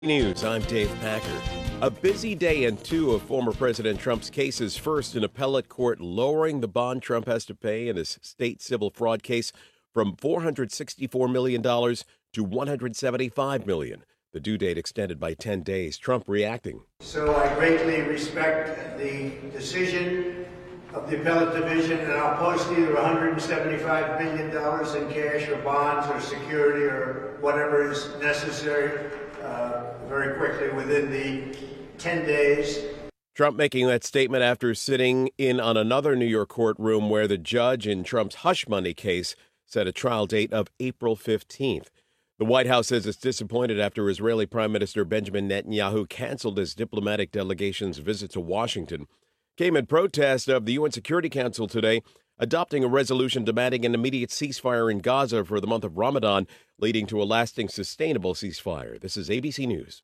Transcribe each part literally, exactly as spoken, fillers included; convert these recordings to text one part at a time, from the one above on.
News, I'm Dave Packer. A busy day in two of former President Trump's cases. First, an appellate court lowering the bond Trump has to pay in his state civil fraud case from four hundred sixty-four million dollars to one hundred seventy-five million dollars. The due date extended by ten days. Trump reacting. So I greatly respect the decision of the appellate division, and I'll post either one hundred seventy-five million dollars in cash or bonds or security or whatever is necessary uh, very quickly within the ten days. Trump making that statement after sitting in on another New York courtroom where the judge in Trump's hush money case set a trial date of April fifteenth. The White House says it's disappointed after Israeli Prime Minister Benjamin Netanyahu canceled his diplomatic delegation's visit to Washington. Came in protest of the U N Security Council today adopting a resolution demanding an immediate ceasefire in Gaza for the month of Ramadan, leading to a lasting, sustainable ceasefire. This is A B C News.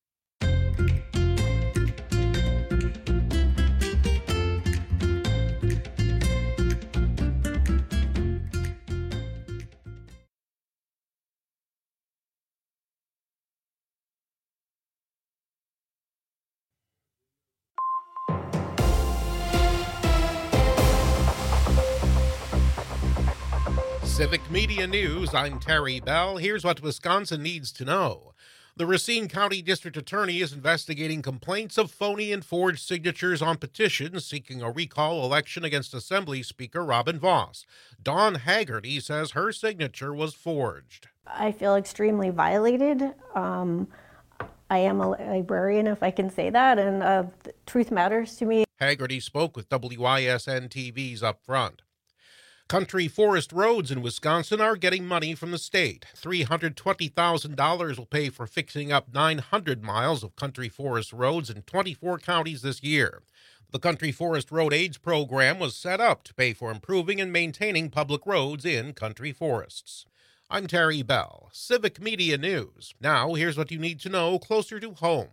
Civic Media News, I'm Terry Bell. Here's what Wisconsin needs to know. The Racine County District Attorney is investigating complaints of phony and forged signatures on petitions seeking a recall election against Assembly Speaker Robin Vos. Dawn Haggerty says her signature was forged. I feel extremely violated. Um, I am a librarian, if I can say that, and uh, truth matters to me. Haggerty spoke with W I S N T V's Up Front. Country forest roads in Wisconsin are getting money from the state. three hundred twenty thousand dollars will pay for fixing up nine hundred miles of country forest roads in twenty-four counties this year. The Country Forest Road Aids program was set up to pay for improving and maintaining public roads in country forests. I'm Terry Bell, Civic Media News. Now, here's what you need to know closer to home.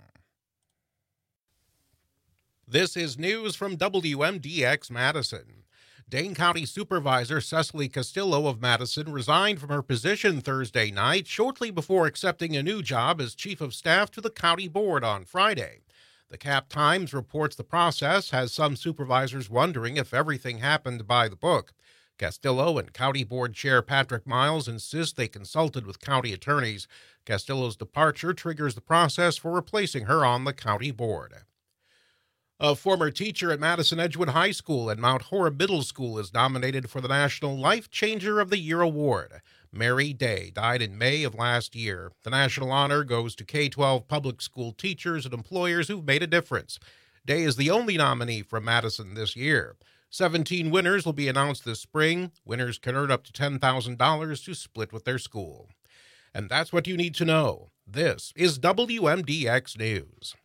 This is news from W M D X Madison. Dane County Supervisor Cecily Castillo of Madison resigned from her position Thursday night, shortly before accepting a new job as Chief of Staff to the County Board on Friday. The Cap Times reports the process has some supervisors wondering if everything happened by the book. Castillo and County Board Chair Patrick Miles insist they consulted with county attorneys. Castillo's departure triggers the process for replacing her on the County Board. A former teacher at Madison Edgewood High School and Mount Horeb Middle School is nominated for the National Life Changer of the Year Award. Mary Day died in May of last year. The national honor goes to K twelve public school teachers and employers who've made a difference. Day is the only nominee from Madison this year. seventeen winners will be announced this spring. Winners can earn up to ten thousand dollars to split with their school. And that's what you need to know. This is W M D X News.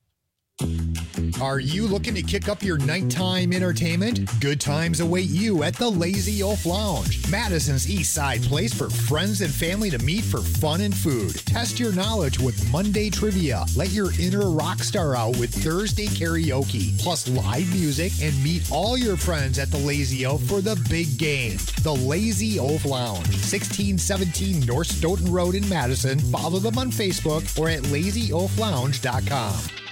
Are you looking to kick up your nighttime entertainment? Good times await you at the Lazy Oaf Lounge, Madison's East Side place for friends and family to meet for fun and food. Test your knowledge with Monday trivia. Let your inner rock star out with Thursday karaoke, plus live music, and meet all your friends at the Lazy Oaf for the big game. The Lazy Oaf Lounge, sixteen seventeen North Stoughton Road in Madison. Follow them on Facebook or at lazy oaf lounge dot com.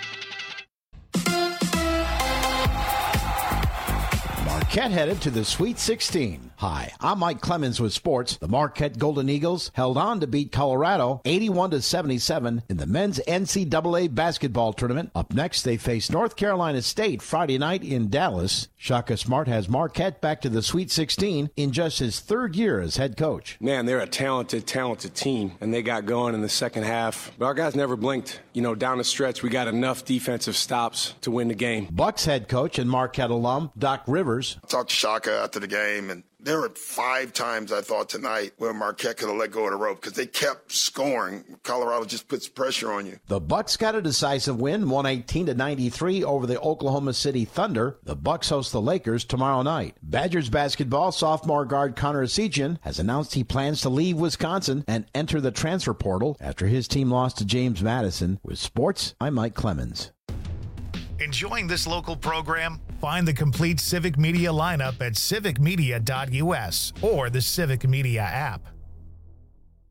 Marquette headed to the Sweet sixteen. Hi, I'm Mike Clemens with sports. The Marquette Golden Eagles held on to beat Colorado eighty-one to seventy-seven in the men's N C double A basketball tournament. Up next, they face North Carolina State Friday night in Dallas. Shaka Smart has Marquette back to the Sweet sixteen in just his third year as head coach. Man, they're a talented, talented team, and they got going in the second half. But our guys never blinked. You know, down the stretch, we got enough defensive stops to win the game. Bucks head coach and Marquette alum Doc Rivers. I talked to Shaka after the game, and there were five times I thought tonight where Marquette could have let go of the rope because they kept scoring. Colorado just puts pressure on you. The Bucks got a decisive win, one eighteen to ninety-three over the Oklahoma City Thunder. The Bucks host the Lakers tomorrow night. Badgers basketball sophomore guard Connor Esigian has announced he plans to leave Wisconsin and enter the transfer portal after his team lost to James Madison. With sports, I'm Mike Clemens. Enjoying this local program? Find the complete Civic Media lineup at civic media dot u s or the Civic Media app.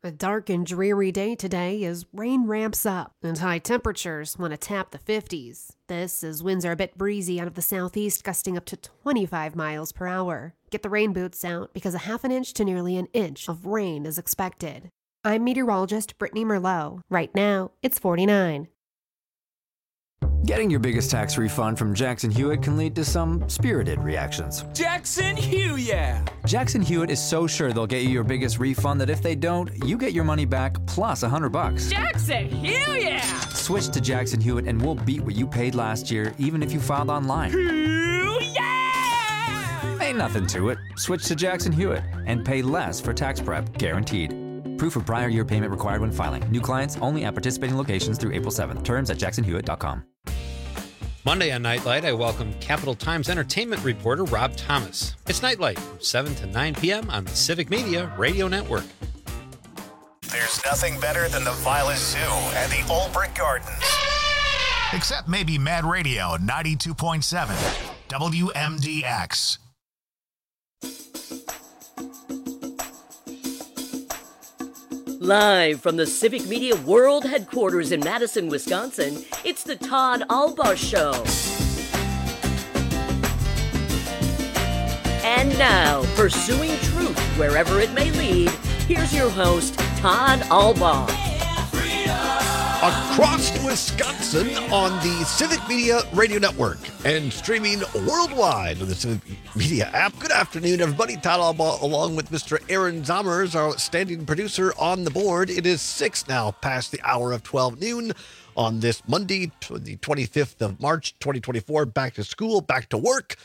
A dark and dreary day today as rain ramps up and high temperatures want to tap the fifties. This as winds are a bit breezy out of the southeast, gusting up to twenty-five miles per hour. Get the rain boots out because a half an inch to nearly an inch of rain is expected. I'm meteorologist Brittany Merlot. Right now, it's forty-nine. Getting your biggest tax refund from Jackson Hewitt can lead to some spirited reactions. Jackson Hewitt, yeah! Jackson Hewitt is so sure they'll get you your biggest refund that if they don't, you get your money back plus a hundred bucks. Jackson Hewitt, yeah! Switch to Jackson Hewitt and we'll beat what you paid last year, even if you filed online. Hew, yeah! Ain't nothing to it. Switch to Jackson Hewitt and pay less for tax prep, guaranteed. Proof of prior year payment required when filing. New clients only at participating locations through April seventh. Terms at jackson hewitt dot com. Monday on Nightlight, I welcome Capital Times entertainment reporter Rob Thomas. It's Nightlight from seven to nine p.m. on the Civic Media Radio Network. There's nothing better than the Violet Zoo and the Old Brick Gardens. Except maybe Mad Radio ninety-two point seven W M D X. Live from the Civic Media World Headquarters in Madison, Wisconsin, it's the Todd Albaugh Show. And now, pursuing truth wherever it may lead, here's your host, Todd Albaugh. Across Wisconsin on the Civic Media Radio Network and streaming worldwide on the Civic Media app. Good afternoon, everybody. Todd Albaugh along with Mister Aaron Zommers, our outstanding producer on the board. It is six now past the hour of twelve noon on this Monday, the twenty-fifth of March, twenty twenty-four. Back to school, back to work.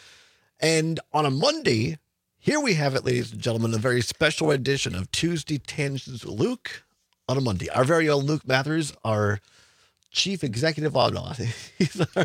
And on a Monday, here we have it, ladies and gentlemen, a very special edition of Tuesday Tangents with Luke. On a Monday, our very own Luke Mathers, our chief executive officer. He's our,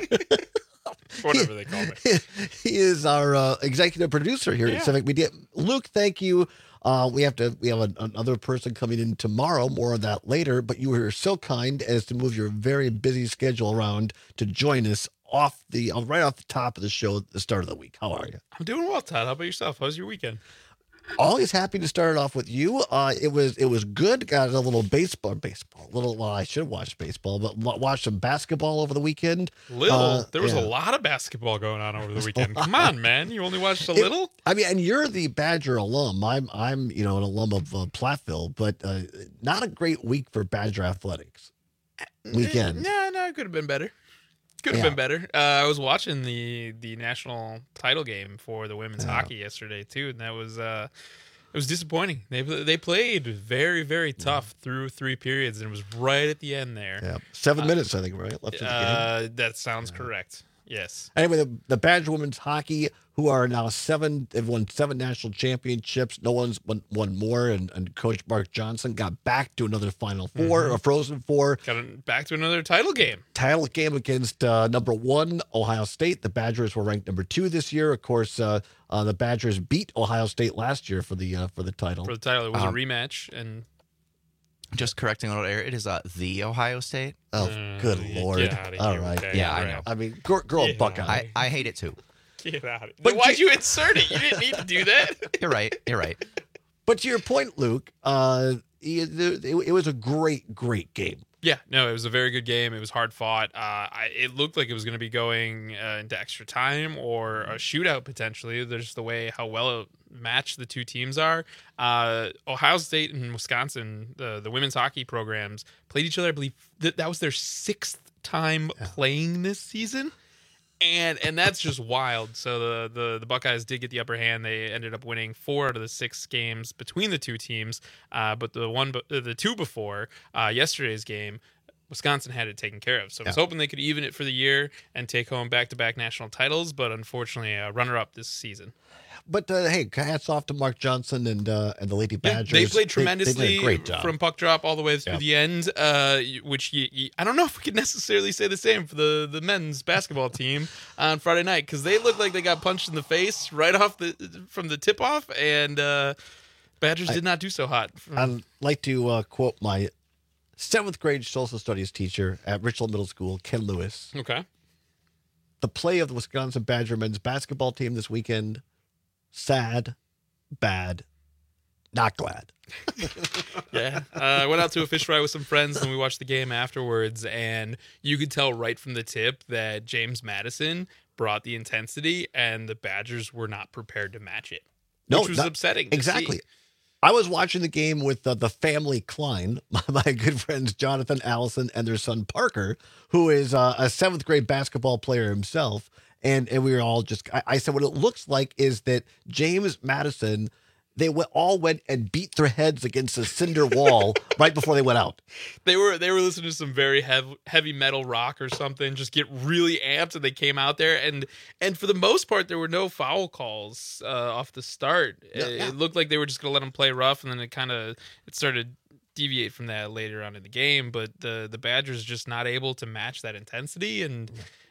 whatever they call me. He is our uh, executive producer here yeah. at Civic Media. Luke, thank you. Uh, we have to. We have a, another person coming in tomorrow. More of that later. But you were so kind as to move your very busy schedule around to join us off the uh, right off the top of the show at the start of the week. How are you? I'm doing well, Todd. How about yourself? How's your weekend? Always happy to start it off with you. Uh, it was it was good. Got a little baseball, baseball. Little. Well, I should watch baseball, but watched some basketball over the weekend. Little. Uh, there was yeah. a lot of basketball going on over the weekend. Come on, man. You only watched a it, little. I mean, and you're the Badger alum. I'm I'm you know an alum of uh, Platteville, but uh, not a great week for Badger athletics. Weekend. No, no, it could have been better. Could have yeah. been better. Uh, I was watching the the national title game for the women's yeah. hockey yesterday too, and that was uh, it was disappointing. They they played very very tough yeah. through three periods, and it was right at the end there. Yeah, seven uh, minutes I think, right? Left in the uh, game. That sounds yeah. correct. Yes. Anyway, the, the Badger women's hockey, who are now seven, they've won seven national championships. No one's won, won more, and, and Coach Mark Johnson got back to another Final Four, mm-hmm. a Frozen Four. Got back to another title game. Title game against uh, number one, Ohio State. The Badgers were ranked number two this year. Of course, uh, uh, the Badgers beat Ohio State last year for the uh, for the title. For the title, it was um, a rematch, and just correcting a little error, it is uh, the Ohio State. Oh, uh, good Lord. All right. Yeah, I know. I mean, girl, girl Buckeye. I, I hate it too. Get out of it. But why'd you insert it? You didn't need to do that. You're right. You're right. But to your point, Luke, uh, it, it was a great, great game. Yeah, no, it was a very good game. It was hard fought. Uh, I, it looked like it was going to be going uh, into extra time or a shootout potentially. There's the way how well matched the two teams are. Uh, Ohio State and Wisconsin, the the women's hockey programs, played each other. I believe that that was their sixth time yeah. playing this season. And and that's just wild. So the, the the Buckeyes did get the upper hand. They ended up winning four out of the six games between the two teams. Uh, but the one, the two before uh, yesterday's game, Wisconsin had it taken care of. So I was yeah. hoping they could even it for the year and take home back-to-back national titles. But unfortunately, a runner-up this season. But uh, hey, hats off to Mark Johnson and uh, and the Lady Badgers. Yeah, they played tremendously they, they did a great job. From puck drop all the way through yeah. the end. Uh, which you, you, I don't know if we could necessarily say the same for the, the men's basketball team on Friday night, because they looked like they got punched in the face right off the from the tip off, and uh, Badgers I, did not do so hot. I'd like to uh, quote my seventh grade social studies teacher at Richland Middle School, Ken Lewis. Okay. The play of the Wisconsin Badger men's basketball team this weekend. Sad, bad, not glad. Yeah. Uh, I went out to a fish fry with some friends and we watched the game afterwards, and you could tell right from the tip that James Madison brought the intensity and the Badgers were not prepared to match it, No, which was not- upsetting. to Exactly. see. I was watching the game with uh, the family Klein, my, my good friends Jonathan, Allison, and their son Parker, who is uh, a seventh grade basketball player himself. And, and we were all just, I, I said, what it looks like is that James Madison, they went, all went and beat their heads against a cinder wall right before they went out. They were they were listening to some very heavy heavy metal rock or something, just get really amped, and they came out there, and and for the most part there were no foul calls uh, off the start. Yeah, it, yeah. it looked like they were just gonna let them play rough, and then it kind of it started deviate from that later on in the game. But the the Badgers just not able to match that intensity, and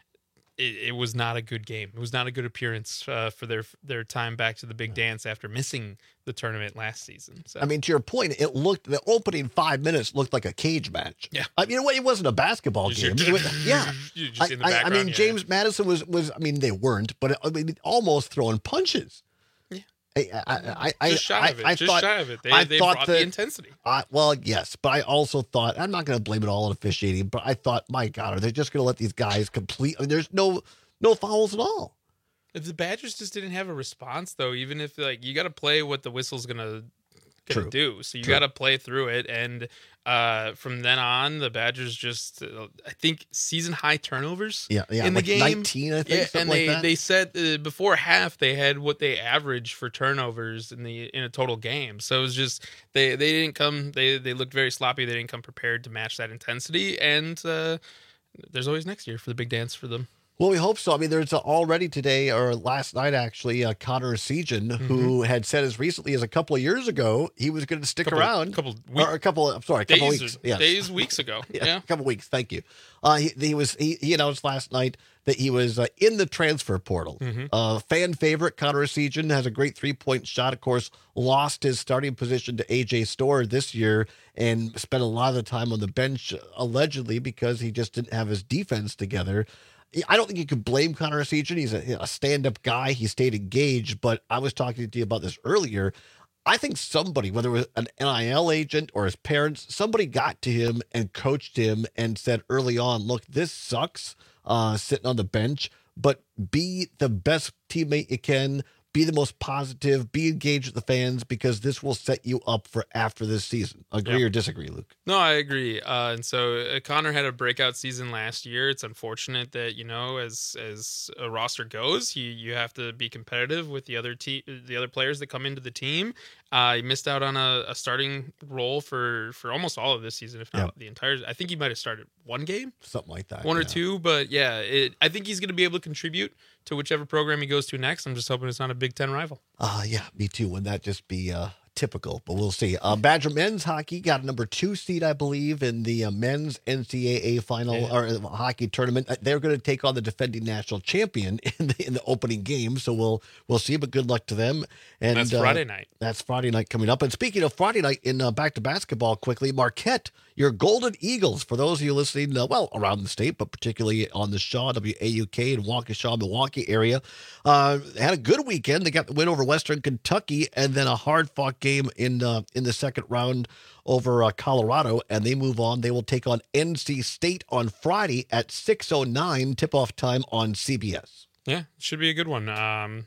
it, it was not a good game. It was not a good appearance uh, for their their time back to the big dance after missing the tournament last season. So I mean, to your point, it looked, the opening five minutes looked like a cage match. Yeah. I mean, it wasn't a basketball Just game. your- It was- yeah. You just I, in the I- I background, mean, yeah. James Madison was, was, I mean, they weren't, but I mean, almost throwing punches. Yeah. I, I, I, Just shy I, of it. I Just thought, shy of it. They- I they thought brought the that- intensity. I, well, yes, but I also thought, I'm not going to blame it all on officiating, but I thought, my God, are they just going to let these guys complete? I mean, there's no, no fouls at all. If the Badgers just didn't have a response, though, even if like you got to play what the whistle's gonna, gonna True. do, so you True. got to play through it, and uh, from then on, the Badgers just, uh, I think, season high turnovers. Yeah, yeah, in the like game, nineteen, I think, Yeah, something and like they that. they said uh, before half they had what they averaged for turnovers in the in a total game. So it was just they they didn't come. They they looked very sloppy. They didn't come prepared to match that intensity, and uh, there's always next year for the big dance for them. Well, we hope so. I mean, there's already today, or last night actually, uh, Connor Segan, Mm-hmm. who had said as recently as a couple of years ago he was going to stick Couple- around. couple or a couple. I'm sorry, a couple days, weeks. or- Yes. days, weeks ago. Yeah, Yeah. a couple weeks. Thank you. Uh, he, he was he, he announced last night that he was uh, in the transfer portal. Mm-hmm. Uh, fan favorite Connor Segan has a great three point shot. Of course, lost his starting position to A J Storr this year and spent a lot of the time on the bench allegedly because he just didn't have his defense together. I don't think you can blame Connor Segan. He's a, a stand-up guy. He stayed engaged. But I was talking to you about this earlier. I think somebody, whether it was an N I L agent or his parents, somebody got to him and coached him and said early on, look, this sucks uh, sitting on the bench, but be the best teammate you can. Be the most positive, be engaged with the fans because this will set you up for after this season. Agree Yeah. or disagree, Luke? No, I agree. Uh, and so uh, Connor had a breakout season last year. It's unfortunate that you know, as as a roster goes, you you have to be competitive with the other te- the other players that come into the team. Uh, he missed out on a, a starting role for for almost all of this season, if not Yep. the entire. I think he might have started one game, Something like that. one or yeah. two. But yeah, it, I think he's going to be able to contribute to whichever program he goes to next. I'm just hoping it's not a Big Ten rival. Uh, yeah, me too. Wouldn't that just be uh, typical? But we'll see. Uh, Badger men's hockey got a number two seed, I believe, in the uh, men's N C double A final Yeah. or uh, hockey tournament. Uh, They're going to take on the defending national champion in the in the opening game. So we'll we'll see. But good luck to them. And That's uh, Friday night. That's Friday night coming up. And speaking of Friday night, in uh, back to basketball quickly, Marquette, your Golden Eagles. For those of you listening, uh, well, around the state, but particularly on the Shaw, W A U K, and Waukesha, Milwaukee area, uh, had a good weekend. They got the win over Western Kentucky, and then a hard-fought game in uh, in the second round over uh, Colorado, and they move on. They will take on N C State on Friday at six oh nine, tip-off time on C B S. Yeah, should be a good one. Um,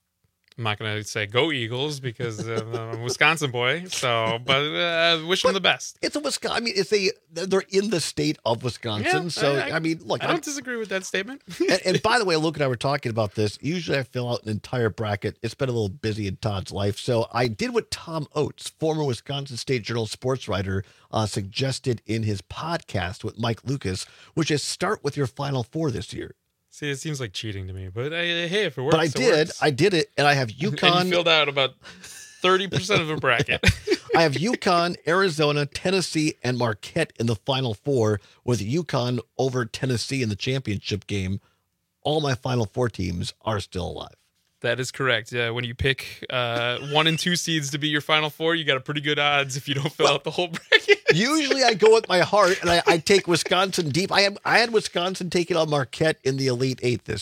I'm not going to say go Eagles because uh, I'm a Wisconsin boy. So, but uh, wish them the best. It's a Wisconsin. I mean, it's a they're in the state of Wisconsin. Yeah, so I- I, mean, look, I I'm- don't disagree with that statement. and, and by the way, Luke and I were talking about this. Usually I fill out an entire bracket. It's been a little busy in Todd's life. So I did what Tom Oates, former Wisconsin State Journal sports writer, uh, suggested in his podcast with Mike Lucas, which is start with your Final Four this year. See, it seems like cheating to me, but I, hey, if it works, But I it did. works. I did it. And I have And UConn. you filled out about thirty percent of a bracket. I have UConn, Arizona, Tennessee, and Marquette in the Final Four, with UConn over Tennessee in the championship game. All my Final Four teams are still alive. That is correct. Yeah, when you pick uh, one and two seeds to be your Final Four, you got a pretty good odds if you don't fill out the whole bracket. Usually I go with my heart and I, I take Wisconsin deep. I have I had Wisconsin taking on Marquette in the Elite Eight this year.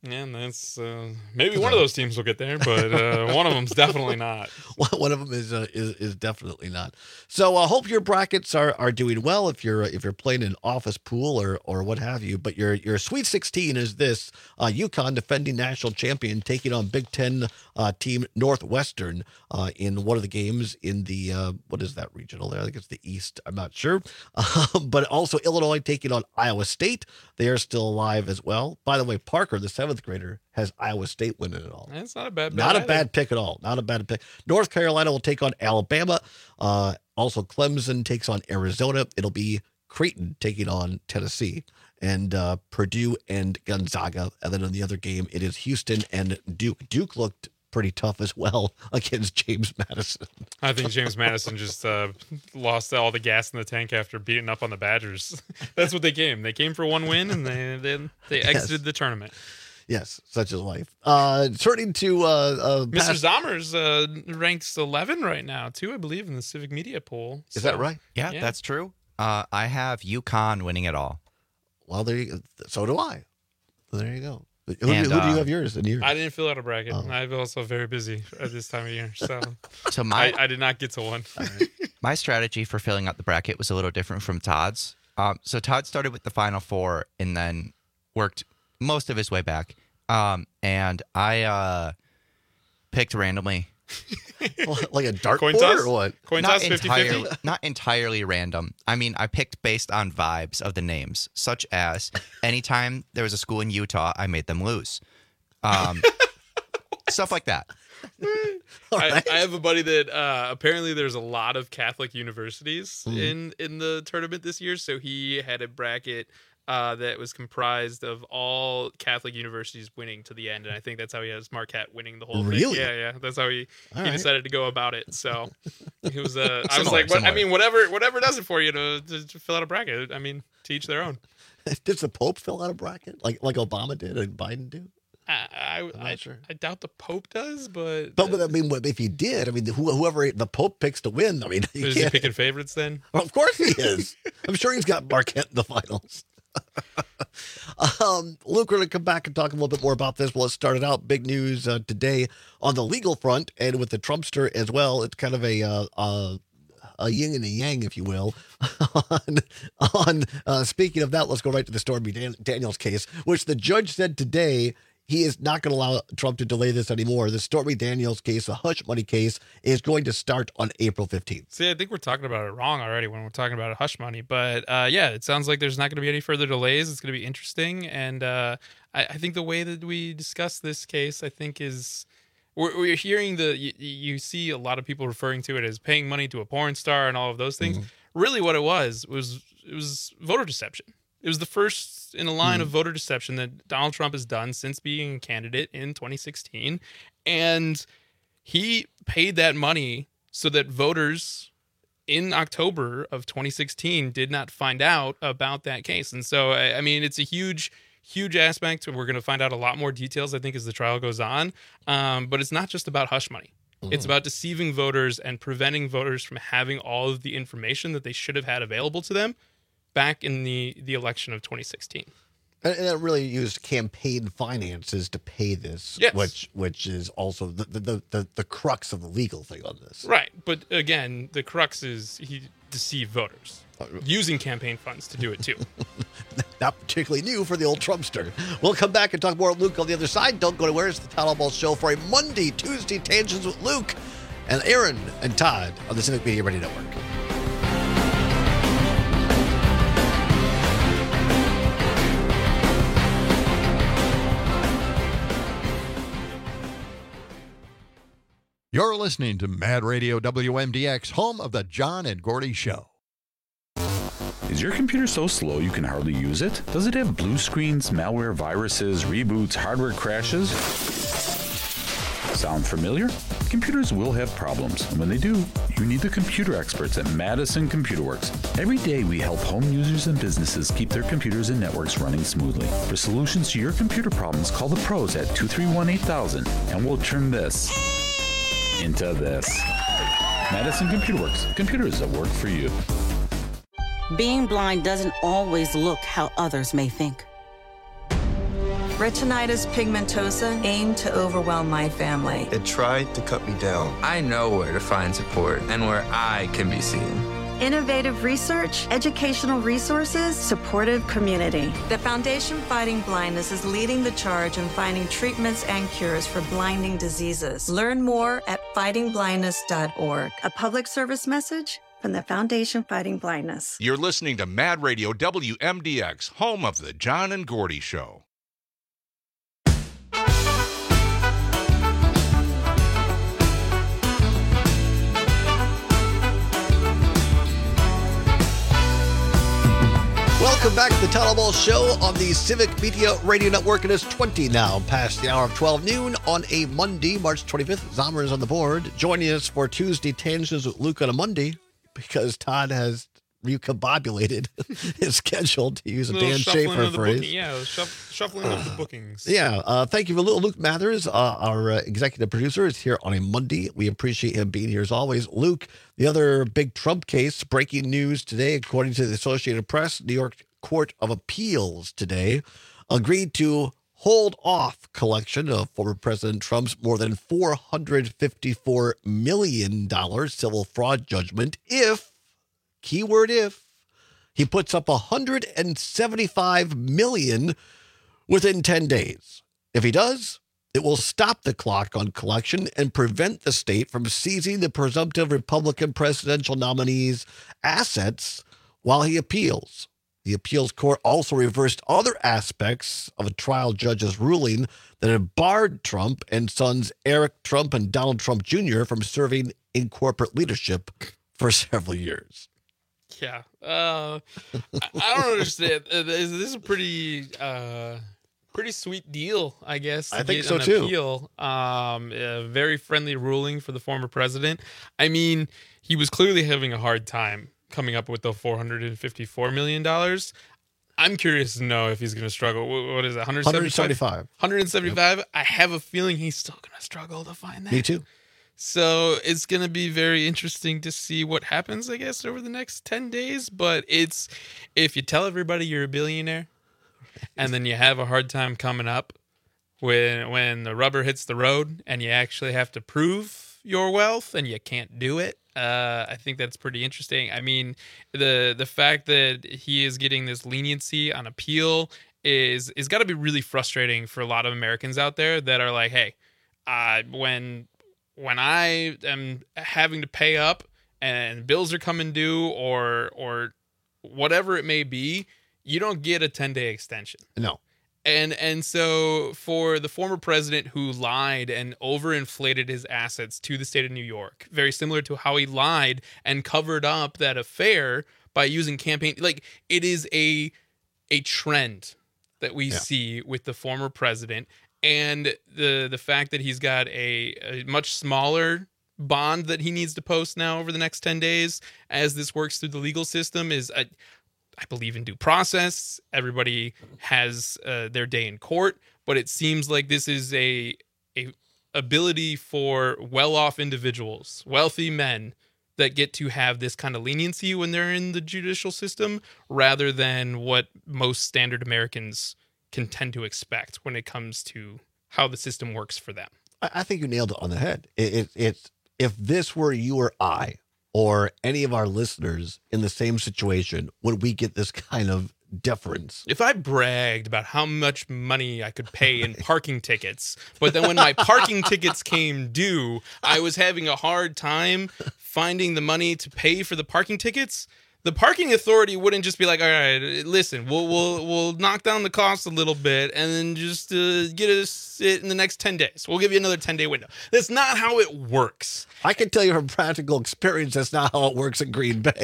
Yeah, and that's uh, maybe one of those teams will get there, but uh, one of them's definitely not. One of them is uh, is is definitely not. So I uh, hope your brackets are, are doing well if you're if you're playing an office pool or or what have you. But your your Sweet sixteen is this: uh, UConn, defending national champion, taking on Big Ten uh, team Northwestern uh, in one of the games in the uh, what is that regional there? I think it's the East. I'm not sure. Uh, but also Illinois taking on Iowa State. They are still alive as well. By the way, Parker, the seventh grader, has Iowa State winning it all. That's not a bad, not bad a bad pick at all. Not a bad pick. North Carolina will take on Alabama. Uh, also, Clemson takes on Arizona. It'll be Creighton taking on Tennessee, and uh, Purdue and Gonzaga. And then in the other game, it is Houston and Duke. Duke looked pretty tough as well against James Madison. I think James Madison just uh, lost all the gas in the tank after beating up on the Badgers. That's what they came. They came for one win, and they then they exited yes. the tournament. Yes, such is life. Uh, turning to uh, uh, Mister Zommers uh, ranks eleven right now, too, I believe, in the Civic Media poll. Is so, that right? Yeah, yeah, that's true. Uh, I have UConn winning it all. Well, there you, so do I. There you go. Who, and, who do you uh, have yours in yours? I didn't fill out a bracket. Oh. I'm also very busy at this time of year, so, so my, I, I did not get to one. Right. My strategy for filling out the bracket was a little different from Todd's. Um, so Todd started with the Final Four and then worked most of his way back. Um, and I uh, picked randomly. Like a dartboard or what? Coin not toss fifty fifty? Entirely, not entirely random. I mean, I picked based on vibes of the names, such as anytime there was a school in Utah, I made them lose. Um, stuff like that. I, I have a buddy that uh, apparently there's a lot of Catholic universities Mm. in, in the tournament this year, so he had a bracket uh, that was comprised of all Catholic universities winning to the end, and I think that's how he has Marquette winning the whole Really? thing. Yeah, yeah, that's how he, All he right. decided to go about it. So it was. Uh, I was Similar, like, what, I similar. mean, whatever, whatever does it for you to, to, to fill out a bracket. I mean, to each their own. Does the Pope fill out a bracket like like Obama did and Biden do? I I, not I, sure. I doubt the Pope does, but But, but I mean, what- if he did, I mean, who- whoever the Pope picks to win, I mean, you is he can't- picking favorites then? Well, of course he is. I'm sure he's got Marquette in the finals. um, Luke, we're going to come back and talk a little bit more about this. Well, let's start it out. Big news uh, today on the legal front and with the Trumpster as well. It's kind of a uh, uh, a yin and a yang, if you will. on, on uh, speaking of that, let's go right to the Stormy Dan- Daniels case, which the judge said today he is not going to allow Trump to delay this anymore. The Stormy Daniels case, the hush money case, is going to start on April fifteenth. See, I think we're talking about it wrong already when we're talking about a hush money. But uh, yeah, it sounds like there's not going to be any further delays. It's going to be interesting. And uh, I, I think the way that we discuss this case, I think is we're, we're hearing the, you, you see a lot of people referring to it as paying money to a porn star and all of those things. Mm-hmm. Really what it was, was it was voter deception. It was the first in a line mm. of voter deception that Donald Trump has done since being a candidate in twenty sixteen. And he paid that money so that voters in October of twenty sixteen did not find out about that case. And so, I, I mean, it's a huge, huge aspect. We're going to find out a lot more details, I think, as the trial goes on. Um, but it's not just about hush money. Mm. It's about deceiving voters and preventing voters from having all of the information that they should have had available to them back in the, the election of twenty sixteen. And it really used campaign finances to pay this, yes. which which is also the, the, the, the crux of the legal thing on this. Right. But again, the crux is he deceived voters using campaign funds to do it too. Not particularly new for the old Trumpster. We'll come back and talk more with Luke on the other side. Don't go anywhere. It's the Todd Ball Show for a Monday, Tuesday Tangents with Luke and Aaron and Todd on the Civic Media Radio Network. You're listening to Mad Radio W M D X, home of the John and Gordy Show. Is your computer so slow you can hardly use it? Does it have blue screens, malware, viruses, reboots, hardware crashes? Sound familiar? Computers will have problems, and when they do, you need the computer experts at Madison Computer Works. Every day we help home users and businesses keep their computers and networks running smoothly. For solutions to your computer problems, call the pros at two three one, eight thousand, and we'll turn this into this. Madison Computer Works. Computers that work for you. Being blind doesn't always look how others may think. Retinitis pigmentosa aimed to overwhelm my family. It tried to cut me down. I know where to find support and where I can be seen. Innovative research, educational resources, supportive community. The Foundation Fighting Blindness is leading the charge in finding treatments and cures for blinding diseases. Learn more at fighting blindness dot org. A public service message from the Foundation Fighting Blindness. You're listening to Mad Radio W M D X, home of the John and Gordy Show. Welcome back to the Todd Ball Show on the Civic Media Radio Network. It is twenty now past the hour of twelve noon on a Monday, March twenty-fifth. Zomer is on the board. Joining us for Tuesday Tangents with Luke on a Monday because Todd has recombobulated his schedule, to use a Dan Schaefer phrase. Booking, yeah, shuff, shuffling of the bookings. Yeah, uh, thank you for Luke Mathers, uh, our uh, executive producer, is here on a Monday. We appreciate him being here as always. Luke, the other big Trump case, breaking news today, according to the Associated Press, New York Court of Appeals today agreed to hold off collection of former President Trump's more than four hundred fifty-four million dollars civil fraud judgment if, keyword if, he puts up one hundred seventy-five million dollars within ten days. If he does, it will stop the clock on collection and prevent the state from seizing the presumptive Republican presidential nominee's assets while he appeals. The appeals court also reversed other aspects of a trial judge's ruling that had barred Trump and sons Eric Trump and Donald Trump Junior from serving in corporate leadership for several years. Yeah. Uh, I, I don't understand. This is a pretty, uh, pretty sweet deal, I guess. To I think get so an too. Appeal. Um, a very friendly ruling for the former president. I mean, he was clearly having a hard time coming up with the four hundred fifty-four million dollars. I'm curious to know if he's going to struggle. What is it, one hundred seventy-five? one hundred seventy-five? Yep. I have a feeling he's still going to struggle to find that. Me too. So it's going to be very interesting to see what happens, I guess, over the next ten days. But it's, if you tell everybody you're a billionaire and then you have a hard time coming up when when the rubber hits the road and you actually have to prove your wealth and you can't do it, Uh, I think that's pretty interesting. I mean, the the fact that he is getting this leniency on appeal is is got to be really frustrating for a lot of Americans out there that are like, hey, uh, when when I am having to pay up and bills are coming due or or whatever it may be, you don't get a ten-day extension. No. And and so for the former president who lied and overinflated his assets to the state of New York, very similar to how he lied and covered up that affair by using campaign, like it is a a trend that we yeah. see with the former president, and the the fact that he's got a, a much smaller bond that he needs to post now over the next ten days as this works through the legal system is a I believe in due process. Everybody has uh, their day in court, but it seems like this is a a ability for well-off individuals, wealthy men that get to have this kind of leniency when they're in the judicial system rather than what most standard Americans can tend to expect when it comes to how the system works for them. I think you nailed it on the head. It, it, it's if this were you or I, or any of our listeners in the same situation, would we get this kind of deference? If I bragged about how much money I could pay in parking tickets, but then when my parking tickets came due, I was having a hard time finding the money to pay for the parking tickets, the parking authority wouldn't just be like, all right, listen, we'll we'll we'll knock down the cost a little bit and then just uh, get us it in the next ten days. We'll give you another ten-day window. That's not how it works. I can tell you from practical experience that's not how it works in Green Bay.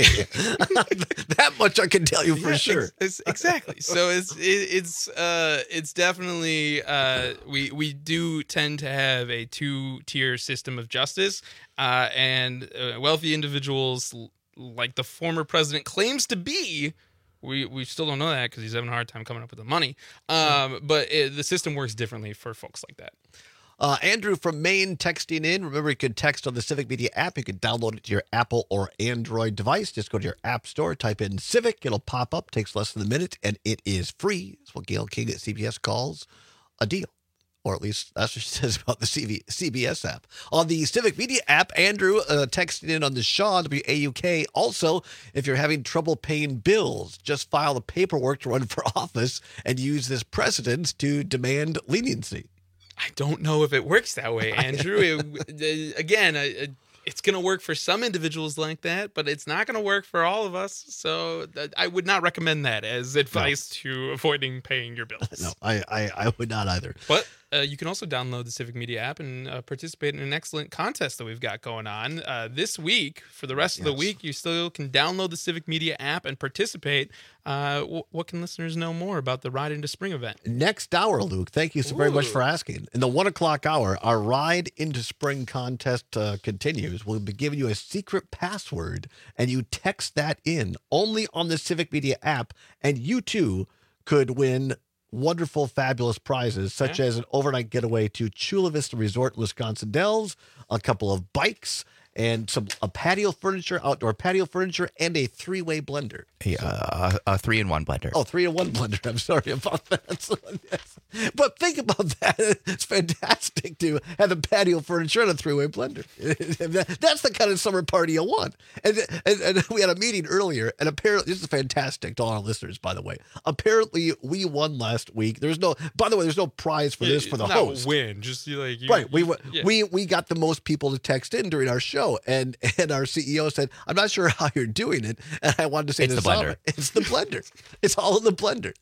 That much I can tell you for yeah, sure. It's, it's, exactly. So it's it, it's uh it's definitely uh we we do tend to have a two-tier system of justice, uh, and uh, wealthy individuals like the former president claims to be, we we still don't know that because he's having a hard time coming up with the money. Um, but it, the system works differently for folks like that. Uh, Andrew from Maine texting in. Remember, you can text on the Civic Media app. You can download it to your Apple or Android device. Just go to your app store, type in Civic. It'll pop up. Takes less than a minute, and it is free. That's what Gail King at C B S calls a deal. Or at least that's what she says about the C V, C B S app. On the Civic Media app, Andrew uh, texted in on the Shaw, W A U K. Also, if you're having trouble paying bills, just file the paperwork to run for office and use this precedent to demand leniency. I don't know if it works that way, Andrew. it, again, uh, it's going to work for some individuals like that, but it's not going to work for all of us. So th- I would not recommend that as advice no. to avoiding paying your bills. No, I, I, I would not either. But uh, you can also download the Civic Media app and uh, participate in an excellent contest that we've got going on uh, this week. For the rest yes. of the week, you still can download the Civic Media app and participate. Uh, w- what can listeners know more about the Ride into Spring event? Next hour, Luke. Thank you so Ooh. very much for asking. In the one o'clock hour, our Ride into Spring contest uh, continues. We'll be giving you a secret password, and you text that in only on the Civic Media app, and you too could win wonderful, fabulous prizes, such yeah. as an overnight getaway to Chula Vista Resort in Wisconsin Dells, a couple of bikes, and some a patio furniture, outdoor patio furniture, and a three-way blender. A, uh, a three-in-one blender. Oh, three-in-one blender. I'm sorry about that. So, yes. But think about that. It's fantastic to have a patio furniture and a three-way blender. That's the kind of summer party you want. And, and, and we had a meeting earlier, and apparently, this is fantastic to all our listeners, by the way. Apparently, we won last week. There's no, by the way, there's no prize for this for the not host. Win, just like you, right. We you, yeah. we we got the most people to text in during our show. And and our C E O said, I'm not sure how you're doing it. And I wanted to say it's this the blender. Out. It's the blender. It's all in the blender.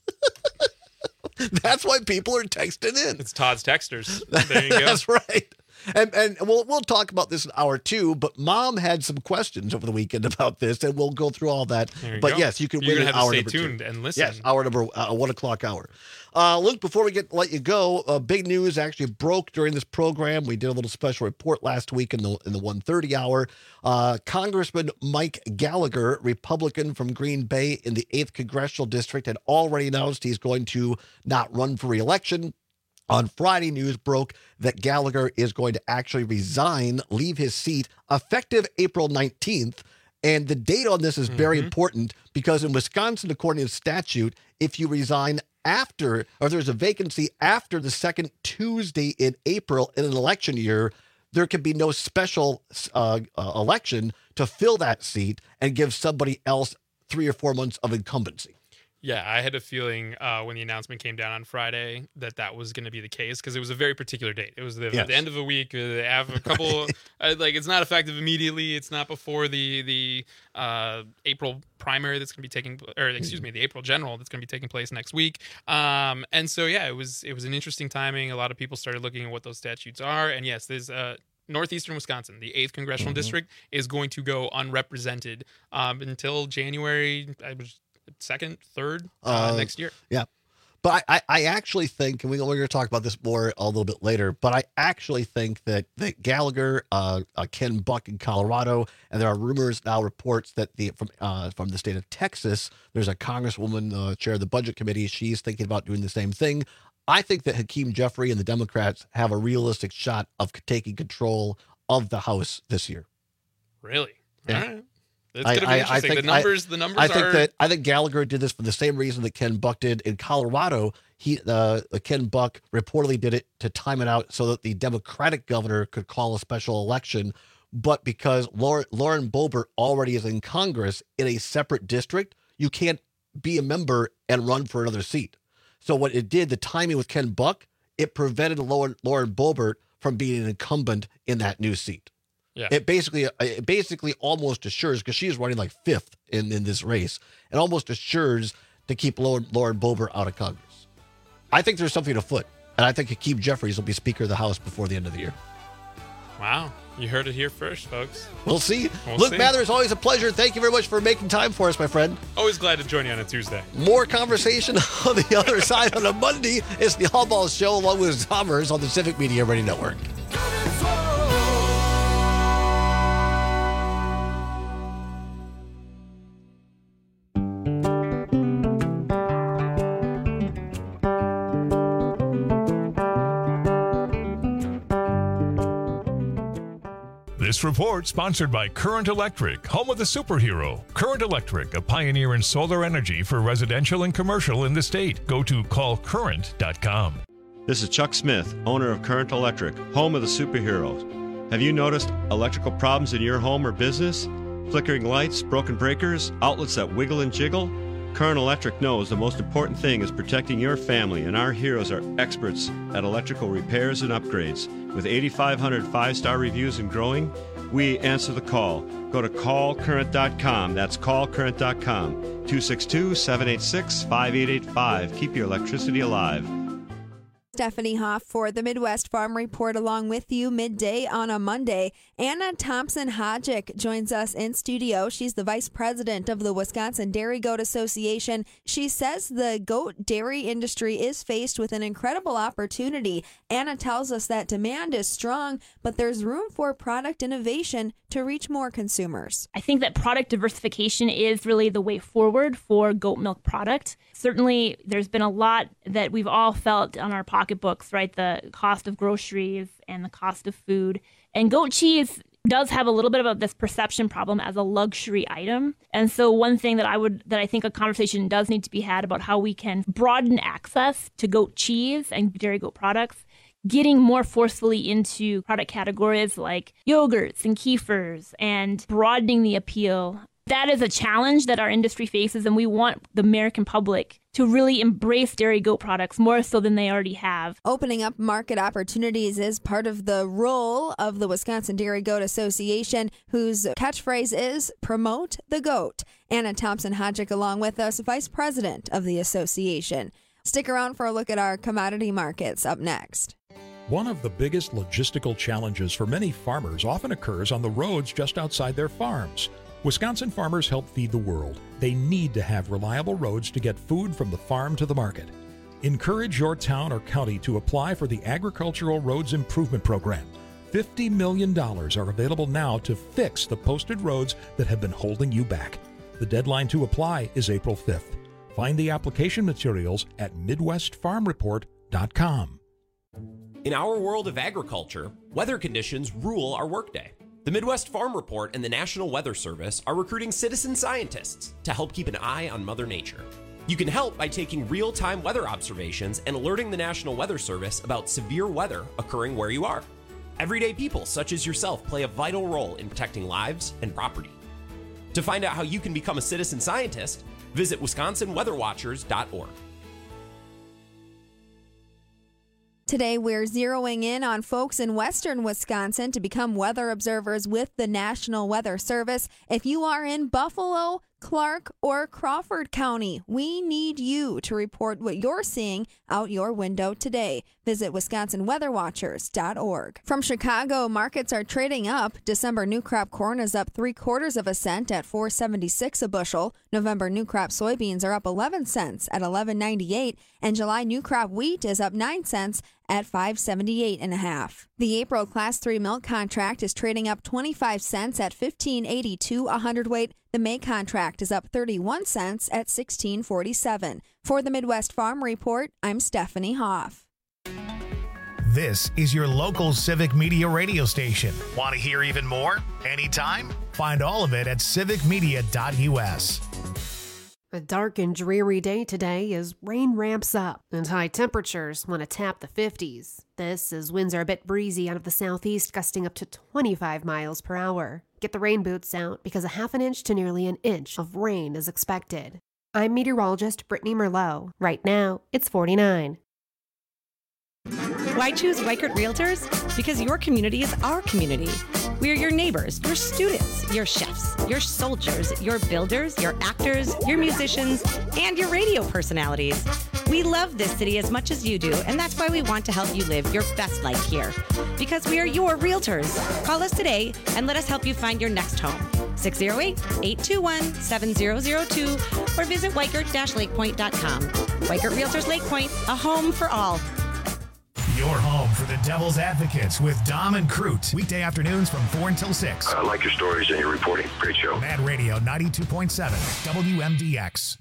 That's why people are texting in. It's Todd's texters. There you go. That's right. And and we'll we'll talk about this in hour two, but Mom had some questions over the weekend about this, and we'll go through all that. But go. yes, you can You're win an have hour to number stay tuned two. and listen. Yes, hour number uh, one o'clock hour. Uh, Luke, before we get let you go, uh, big news actually broke during this program. We did a little special report last week in the in the one thirty hour. Uh, Congressman Mike Gallagher, Republican from Green Bay in the eighth Congressional District, had already announced he's going to not run for re-election. On Friday, news broke that Gallagher is going to actually resign, leave his seat, effective April nineteenth. And the date on this is very mm-hmm. important because in Wisconsin, according to statute, if you resign after, or there's a vacancy after the second Tuesday in April in an election year, there can be no special uh, uh, election to fill that seat and give somebody else three or four months of incumbency. Yeah, I had a feeling uh, when the announcement came down on Friday that that was going to be the case because it was a very particular date. It was the, yes. the end of a week. They have a couple, uh, like it's not effective immediately. It's not before the the uh, April primary that's going to be taking, or excuse me, the April general that's going to be taking place next week. Um, and so yeah, it was it was an interesting timing. A lot of people started looking at what those statutes are, and yes, there's uh, northeastern Wisconsin, the eighth Congressional mm-hmm. District, is going to go unrepresented um, until January. I was. Second, third uh, uh, next year. Yeah. But I, I, I actually think, and we, we're going to talk about this more a little bit later, but I actually think that, that Gallagher, uh, uh, Ken Buck in Colorado, and there are rumors now, reports that the from uh, from the state of Texas, there's a congresswoman, uh, chair of the budget committee, she's thinking about doing the same thing. I think that Hakeem Jeffrey and the Democrats have a realistic shot of taking control of the House this year. Really? Yeah. All right. It's going to be interesting. I think, the numbers, I, the numbers I think are... that I think Gallagher did this for the same reason that Ken Buck did in Colorado. He, uh, Ken Buck reportedly did it to time it out so that the Democratic governor could call a special election. But because Lauren, Lauren Boebert already is in Congress in a separate district, you can't be a member and run for another seat. So what it did, the timing with Ken Buck, it prevented Lauren, Lauren Boebert from being an incumbent in that new seat. Yeah. It basically, it basically almost assures, because she's running like fifth in, in this race, it almost assures to keep Lauren, Lauren Boebert out of Congress. I think there's something afoot, and I think Hakeem Jeffries will be Speaker of the House before the end of the year. Wow. You heard it here first, folks. We'll see. We'll Luke see. Mather, it's always a pleasure. Thank you very much for making time for us, my friend. Always glad to join you on a Tuesday. More conversation on the other side on a Monday. It's the Hallball Show along with Zommers on the Civic Media Radio Network. This report sponsored by Current Electric, home of the superhero. Current Electric, a pioneer in solar energy for residential and commercial in the state. Go to call current dot com. This is Chuck Smith, owner of Current Electric, home of the superheroes. Have you noticed electrical problems in your home or business? Flickering lights, broken breakers, outlets that wiggle and jiggle? Current Electric knows the most important thing is protecting your family, and our heroes are experts at electrical repairs and upgrades. With eighty-five hundred five-star reviews and growing, we answer the call. Go to call current dot com. That's call current dot com. two six two, seven eight six, five eight eight five. Keep your electricity alive. Stephanie Hoff for the Midwest Farm Report along with you midday on a Monday. Anna Thompson-Hodgick joins us in studio. She's the vice president of the Wisconsin Dairy Goat Association. She says the goat dairy industry is faced with an incredible opportunity. Anna tells us that demand is strong, but there's room for product innovation to reach more consumers. I think that product diversification is really the way forward for goat milk product. Certainly, there's been a lot that we've all felt on our pocketbooks, right? The cost of groceries and the cost of food. And goat cheese does have a little bit of this perception problem as a luxury item. And so one thing that I would, that I think a conversation does need to be had about how we can broaden access to goat cheese and dairy goat products, getting more forcefully into product categories like yogurts and kefirs and broadening the appeal. That is a challenge that our industry faces, and we want the American public to really embrace dairy goat products more so than they already have. Opening up market opportunities is part of the role of the Wisconsin Dairy Goat Association, whose catchphrase is promote the goat. Anna Thompson-Hodgick along with us, vice president of the association. Stick around for a look at our commodity markets up next. One of the biggest logistical challenges for many farmers often occurs on the roads just outside their farms. Wisconsin farmers help feed the world. They need to have reliable roads to get food from the farm to the market. Encourage your town or county to apply for the Agricultural Roads Improvement Program. fifty million dollars are available now to fix the posted roads that have been holding you back. The deadline to apply is April fifth. Find the application materials at midwest farm report dot com. In our world of agriculture, weather conditions rule our workday. The Midwest Farm Report and the National Weather Service are recruiting citizen scientists to help keep an eye on Mother Nature. You can help by taking real-time weather observations and alerting the National Weather Service about severe weather occurring where you are. Everyday people such as yourself play a vital role in protecting lives and property. To find out how you can become a citizen scientist, visit wisconsin weather watchers dot org. Today, we're zeroing in on folks in western Wisconsin to become weather observers with the National Weather Service. If you are in Buffalo, Clark, or Crawford County, we need you to report what you're seeing out your window today. Visit wisconsin weather watchers dot org. From Chicago, markets are trading up. December new crop corn is up three quarters of a cent at four seventy-six a bushel. November new crop soybeans are up eleven cents at eleven ninety-eight, and July new crop wheat is up nine cents at five seventy-eight and a half. The April Class three milk contract is trading up twenty-five cents at fifteen eighty-two a hundredweight. The May contract is up thirty-one cents at sixteen forty-seven. For the Midwest Farm Report, I'm Stephanie Hoff. This is your local Civic Media radio station. Want to hear even more? Anytime? Find all of it at civic media dot u s. A dark and dreary day today as rain ramps up and high temperatures want to tap the fifties. This as winds are a bit breezy out of the southeast, gusting up to twenty-five miles per hour. Get the rain boots out because a half an inch to nearly an inch of rain is expected. I'm meteorologist Brittany Merlot. Right now, it's forty-nine. Why choose Weichert Realtors? Because your community is our community. We are your neighbors, your students, your chefs, your soldiers, your builders, your actors, your musicians, and your radio personalities. We love this city as much as you do, and that's why we want to help you live your best life here. Because we are your realtors. Call us today and let us help you find your next home. six oh eight, eight two one, seven oh oh two or visit weichert dash lake point dot com. Weichert Realtors Lake Point, a home for all. Your home for the Devil's Advocates with Dom and Crute. Weekday afternoons from four until six. I like your stories and your reporting. Great show. Mad Radio ninety-two point seven, W M D X.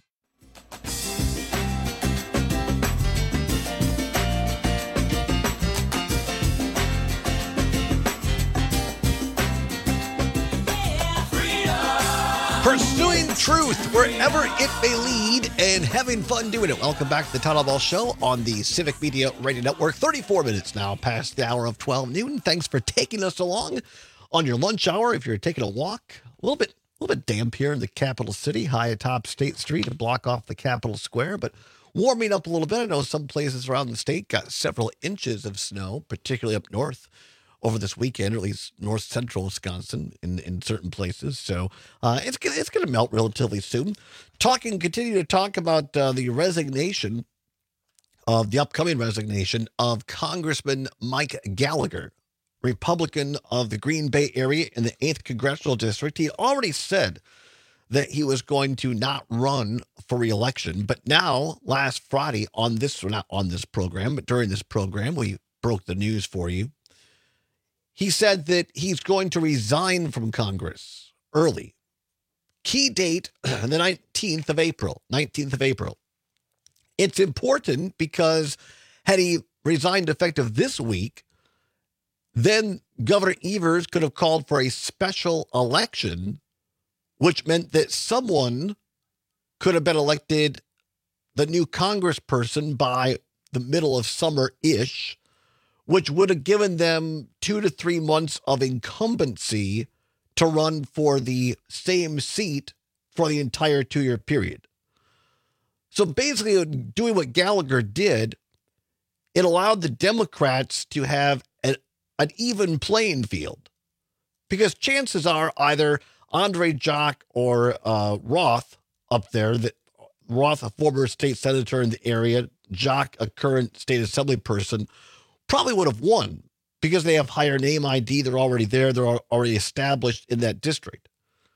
Pursuing truth wherever it may lead and having fun doing it. Welcome back to the Todd Albaugh Show on the Civic Media Radio Network. thirty-four minutes now past the hour of twelve noon. Thanks for taking us along on your lunch hour. If you're taking a walk, a little bit, a little bit damp here in the capital city, high atop State Street to block off the Capitol Square, but warming up a little bit. I know some places around the state got several inches of snow, particularly up north over this weekend, or at least north central Wisconsin in, in certain places. So uh, it's, it's going to melt relatively soon. Talking, continue to talk about uh, the resignation of the upcoming resignation of Congressman Mike Gallagher, Republican of the Green Bay area in the eighth Congressional District. He already said that he was going to not run for re-election. But now, last Friday on this, or not on this program, but during this program, we broke the news for you. He said that he's going to resign from Congress early. Key date, the nineteenth of April. nineteenth of April. It's important because had he resigned effective this week, then Governor Evers could have called for a special election, which meant that someone could have been elected the new congressperson by the middle of summer-ish, which would have given them two to three months of incumbency to run for the same seat for the entire two-year period. So basically, doing what Gallagher did, it allowed the Democrats to have an, an even playing field. Because chances are either Andre Jacques or uh, Roth up there, that Roth, a former state senator in the area, Jacques, a current state assembly person, probably would have won because they have higher name I D. They're already there. They're already established in that district.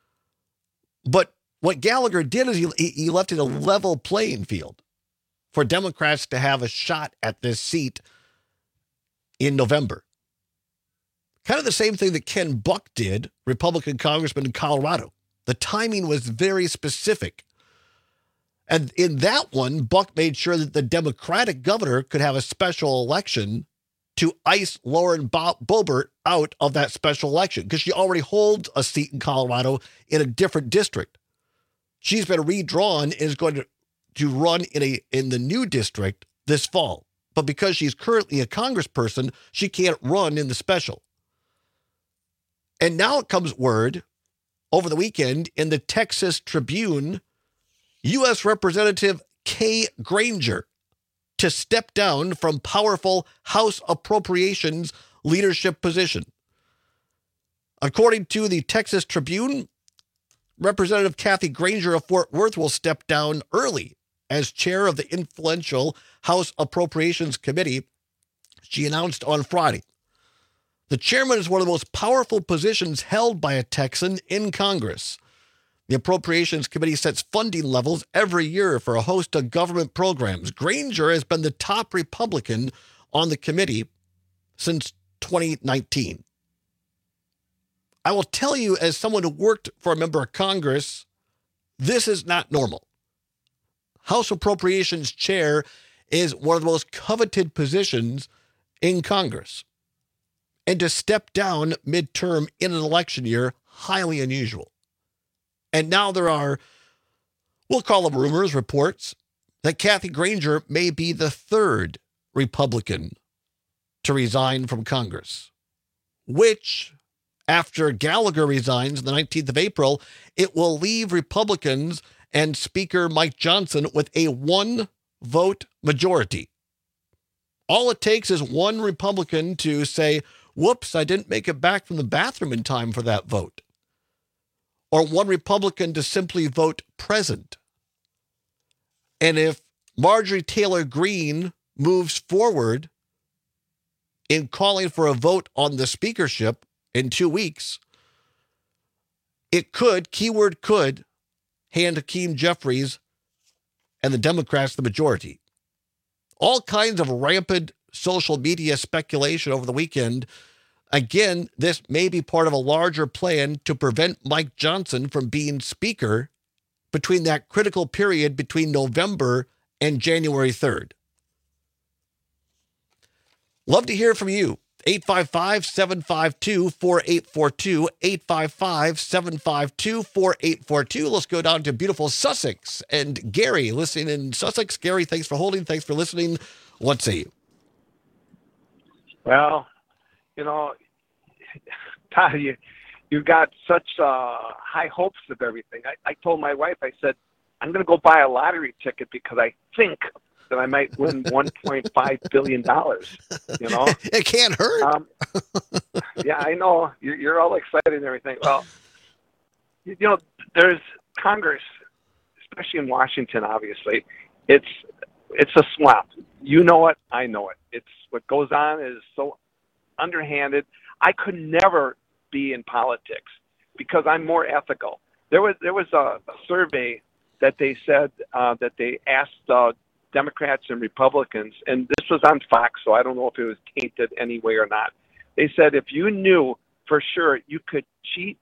But what Gallagher did is he, he left it a level playing field for Democrats to have a shot at this seat in November. Kind of the same thing that Ken Buck did, Republican congressman in Colorado. The timing was very specific. And in that one, Buck made sure that the Democratic governor could have a special election to ice Lauren Bo- Boebert out of that special election because she already holds a seat in Colorado in a different district. She's been redrawn and is going to, to run in a in the new district this fall. But because she's currently a congressperson, she can't run in the special. And now it comes word over the weekend in the Texas Tribune, U S Representative Kay Granger to step down from powerful House Appropriations leadership position. According to the Texas Tribune, Representative Kathy Granger of Fort Worth will step down early as chair of the influential House Appropriations Committee, she announced on Friday. The chairman is one of the most powerful positions held by a Texan in Congress. The Appropriations Committee sets funding levels every year for a host of government programs. Granger has been the top Republican on the committee since twenty nineteen. I will tell you, as someone who worked for a member of Congress, this is not normal. House Appropriations Chair is one of the most coveted positions in Congress. And to step down midterm in an election year, highly unusual. And now there are, we'll call them rumors, reports, that Kathy Granger may be the third Republican to resign from Congress, which, after Gallagher resigns on the nineteenth of April, it will leave Republicans and Speaker Mike Johnson with a one-vote majority. All it takes is one Republican to say, whoops, I didn't make it back from the bathroom in time for that vote. Or one Republican to simply vote present. And if Marjorie Taylor Greene moves forward in calling for a vote on the speakership in two weeks, it could, keyword could, hand Hakeem Jeffries and the Democrats the majority. All kinds of rampant social media speculation over the weekend. Again, this may be part of a larger plan to prevent Mike Johnson from being speaker between that critical period between November and January third. Love to hear from you eight five five, seven five two, four eight four two, eight five five, seven five two, four eight four two. Let's go down to beautiful Sussex. And Gary, listening in Sussex. Gary, thanks for holding. Thanks for listening. What say you? Well, you know, Todd, you, you got such uh, high hopes of everything. I, I told my wife, I said, I'm going to go buy a lottery ticket because I think that I might win one point five billion dollars, you know? It can't hurt. Um, yeah, I know. You're, you're all excited and everything. Well, you know, there's Congress, especially in Washington, obviously. It's it's a swamp. You know it. I know it. It's what goes on is so underhanded. I could never be in politics because I'm more ethical. There was there was a, a survey that they said uh, that they asked uh, Democrats and Republicans, and this was on Fox, so I don't know if it was tainted anyway or not. They said if you knew for sure you could cheat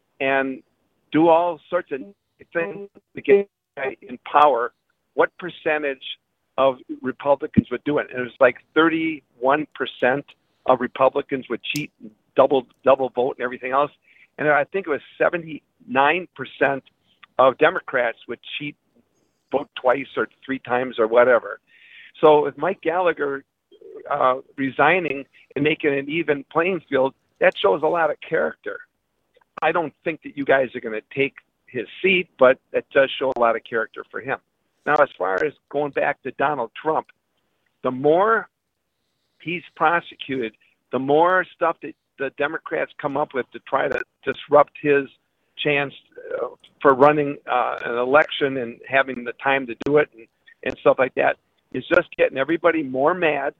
and do all sorts of things to get in power, what percentage of Republicans would do it? And it was like thirty-one percent of Republicans would cheat and double double vote and everything else. And I think it was seventy-nine percent of Democrats would cheat, vote twice or three times or whatever. So with Mike Gallagher uh, resigning and making an even playing field, that shows a lot of character. I don't think that you guys are going to take his seat, but that does show a lot of character for him. Now, as far as going back to Donald Trump, the more he's prosecuted, the more stuff that the Democrats come up with to try to disrupt his chance uh, for running uh, an election and having the time to do it and, and stuff like that is just getting everybody more mad.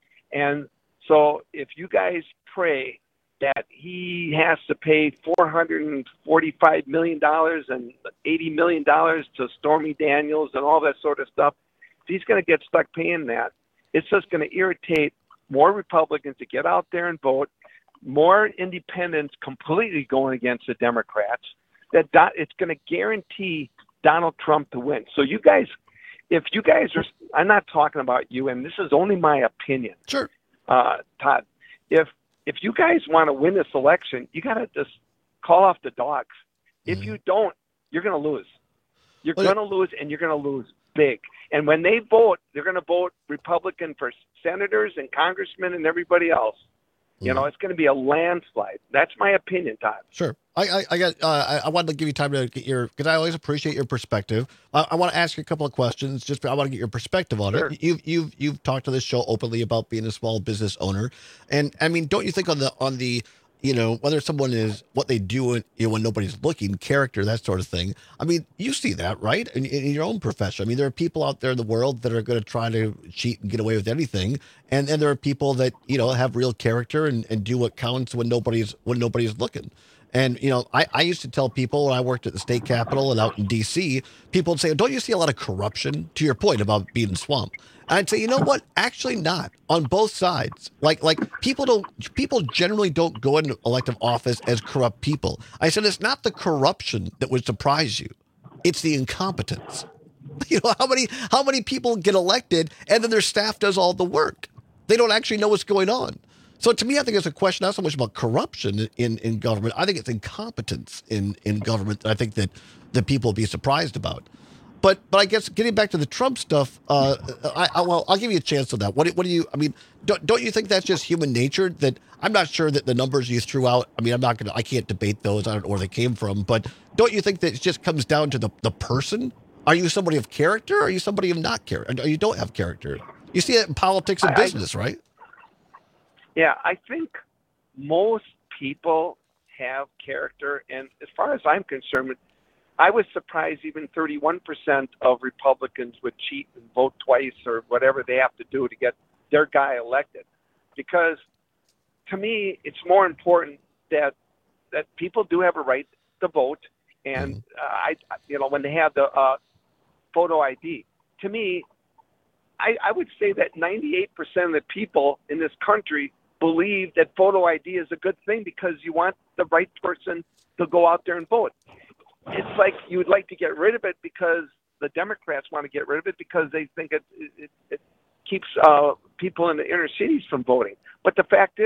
And so if you guys pray that he has to pay four hundred forty-five million dollars and eighty million dollars to Stormy Daniels and all that sort of stuff, if he's going to get stuck paying that, it's just going to irritate more Republicans to get out there and vote, more independents completely going against the Democrats, that do, it's going to guarantee Donald Trump to win. So you guys, if you guys are, I'm not talking about you, and this is only my opinion. Sure. Uh, Todd, if if you guys want to win this election, you got to just call off the dogs. If you don't, you're going to lose. You're Well, going to lose, and you're going to lose big. And when they vote, they're going to vote Republican for senators and congressmen and everybody else. You know, it's going to be a landslide. That's my opinion, Todd. Sure. I I, I got. Uh, I, I wanted to give you time to get your, because I always appreciate your perspective. I, I want to ask you a couple of questions. Just I want to get your perspective on Sure. it. You've you've you've talked to this show openly about being a small business owner, and I mean, don't you think on the on the you know, whether someone is what they do when, you know, when nobody's looking, character, that sort of thing. I mean, you see that, right? In, in your own profession. I mean, there are people out there in the world that are going to try to cheat and get away with anything. And then there are people that, you know, have real character and, and do what counts when nobody's, when nobody's looking. And, you know, I, I used to tell people when I worked at the state capitol and out in D C, people would say, don't you see a lot of corruption, to your point about being a swamp? And I'd say, you know what? Actually not, on both sides. Like, like people don't, people generally don't go into elective office as corrupt people. I said, it's not the corruption that would surprise you. It's the incompetence. You know, how many, how many people get elected and then their staff does all the work? They don't actually know what's going on. So to me, I think it's a question not so much about corruption in, in government. I think it's incompetence in, in government that I think that, that people will be surprised about. But but I guess getting back to the Trump stuff, uh, I, I well, I'll give you a chance on that. What what do you? I mean, don't don't you think that's just human nature? That I'm not sure that the numbers you threw out. I mean, I'm not gonna. I can't debate those. I don't know where they came from. But don't you think that it just comes down to the the person? Are you somebody of character? Or are you somebody of not character? Or you don't have character. You see it in politics and I- I- business, right? Yeah, I think most people have character, and as far as I'm concerned, I was surprised even thirty-one percent of Republicans would cheat and vote twice or whatever they have to do to get their guy elected. Because to me, it's more important that that people do have a right to vote, and uh, I, you know, when they have the uh, photo I D. To me, I, I would say that ninety-eight percent of the people in this country believe that photo I D is a good thing because you want the right person to go out there and vote. It's like you would like to get rid of it because the Democrats want to get rid of it because they think it it, it keeps uh, people in the inner cities from voting. But the fact is,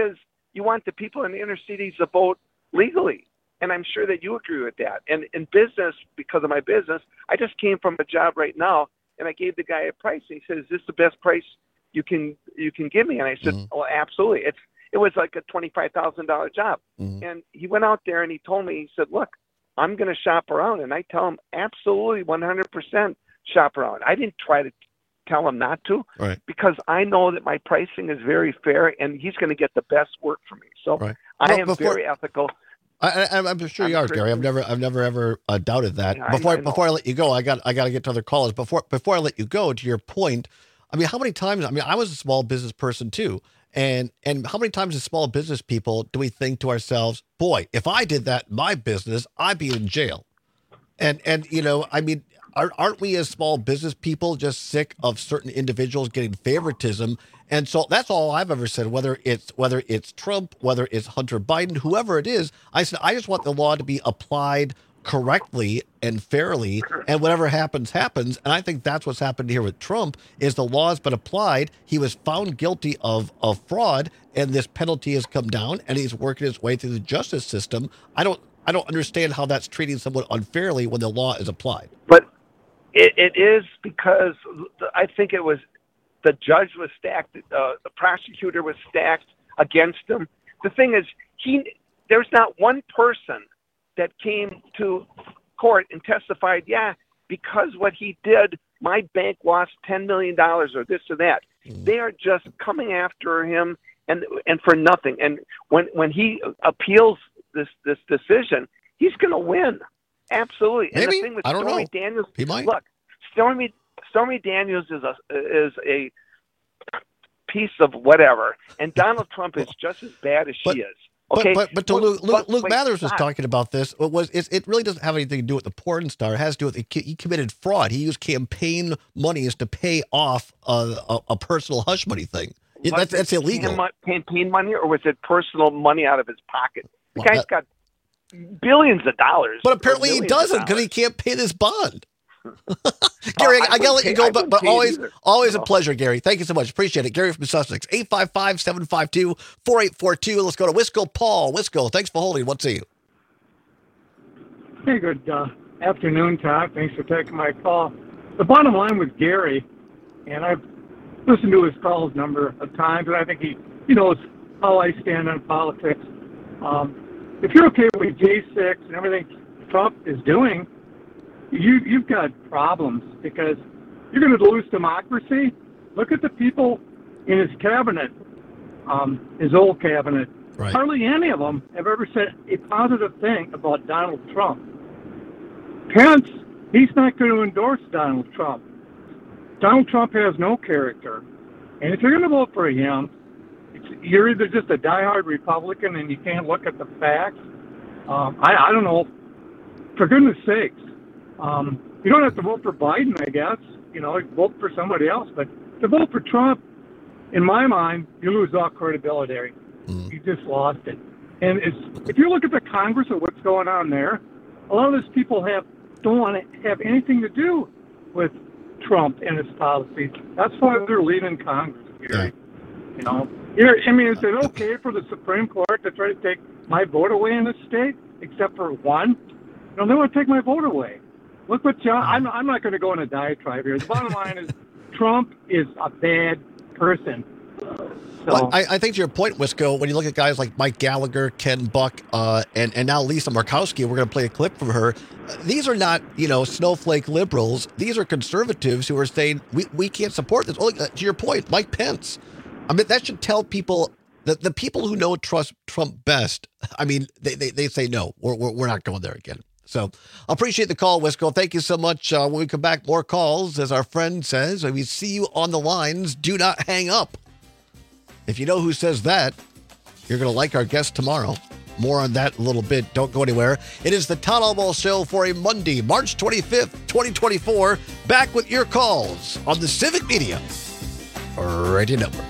you want the people in the inner cities to vote legally. And I'm sure that you agree with that. And in business, because of my business, I just came from a job right now, and I gave the guy a price. And he said, "Is this the best price you can you can give me?" And I said, mm-hmm. "Oh, absolutely." It's it was like a twenty-five thousand dollars job. Mm-hmm. And he went out there and he told me, he said, "Look, I'm going to shop around." And I tell him, absolutely, one hundred percent shop around. I didn't try to tell him not to, right. because I know that my pricing is very fair, and he's going to get the best work for me. So right. I well, am before, very ethical. I, I, I'm sure you I'm are, Christian. Gary. I've never, I've never ever uh, doubted that. Yeah, before, I, I I before I let you go, I got, I got to get to other callers. Before, before I let you go, to your point, I mean, how many times? I mean, I was a small business person too, and and how many times as small business people do we think to ourselves, "Boy, if I did that in my business, I'd be in jail." And and you know, I mean, aren't we as small business people just sick of certain individuals getting favoritism? And so that's all I've ever said, whether it's whether it's Trump, whether it's Hunter Biden, whoever it is. I said, I just want the law to be applied correctly and fairly, and whatever happens, happens. And I think that's what's happened here with Trump, is the law has been applied. He was found guilty of, of fraud, and this penalty has come down, and he's working his way through the justice system. I don't I don't understand how that's treating someone unfairly when the law is applied. But it, it is because I think it was the judge was stacked, uh, the prosecutor was stacked against him. The thing is, he there's not one person that came to court and testified, yeah, because what he did, my bank lost ten million dollars or this or that. Mm. They are just coming after him and and for nothing. And when when he appeals this this decision, he's going to win. Absolutely. Maybe. And the thing with I don't Stormy know. Daniels, he might. Look, Stormy Stormy Daniels is a is a piece of whatever, and Donald Trump is just as bad as but, she is. Okay, but but, but to well, Luke, Luke, but, Luke wait, Mathers was stop. talking about this. It was it's, it really doesn't have anything to do with the porn star. It has to do with he committed fraud. He used campaign monies to pay off a, a, a personal hush money thing. It, that's that's illegal. Campaign money, or was it personal money out of his pocket? The Well, guy's that- got billions of dollars. But apparently or he millions of doesn't because dollars. he can't pay this bond. Gary, Oh, I, I I gotta let wouldn't you pay- go, I but, wouldn't but pay always, either. always a No. pleasure, Gary. Thank you so much. Appreciate it. Gary from Sussex, eight five five, seven five two, four eight four two. Let's go to Wisco Paul. Wisco, thanks for holding. What's you? Hey, good uh, afternoon, Todd. Thanks for taking my call. The bottom line with Gary, and I've listened to his calls a number of times, and I think he, he knows how I stand on politics. Um, if you're okay with J six and everything Trump is doing, you, you've got problems because you're going to lose democracy. Look at the people in his cabinet, um, his old cabinet. Right. Hardly any of them have ever said a positive thing about Donald Trump. Pence, he's not going to endorse Donald Trump. Donald Trump has no character. And if you're going to vote for him, it's, you're either just a diehard Republican and you can't look at the facts. Um, I, I don't know. For goodness sakes, um, you don't have to vote for Biden, I guess. You know, vote for somebody else. But to vote for Trump, in my mind, you lose all credibility. Mm. You just lost it. And it's, if you look at the Congress and what's going on there, a lot of those people have don't want to have anything to do with Trump and his policies. That's why they're leaving Congress. Gary. Yeah. You know, you're, I mean, is it okay for the Supreme Court to try to take my vote away in this state, except for one? No, they want to take my vote away. Look what John. I'm, I'm not going to go on a diatribe here. The bottom line is, Trump is a bad person. So, Well, I, I think to your point, Wisco, when you look at guys like Mike Gallagher, Ken Buck, uh, and, and now Lisa Murkowski, we're going to play a clip from her. Uh, these are not, you know, snowflake liberals. These are conservatives who are saying, we, we can't support this. Oh, uh, to your point, Mike Pence. I mean, that should tell people that the people who know trust Trump best, I mean, they, they, they say, no, we're, we're, we're not going there again. So I appreciate the call, Wisco. Thank you so much. Uh, when we come back, more calls. As our friend says, we see you on the lines. Do not hang up. If you know who says that, you're going to like our guest tomorrow. More on that in a little bit. Don't go anywhere. It is the Todd Albaugh Show for a Monday, March twenty-fifth, twenty twenty-four. Back with your calls on the Civic Media Radio Network.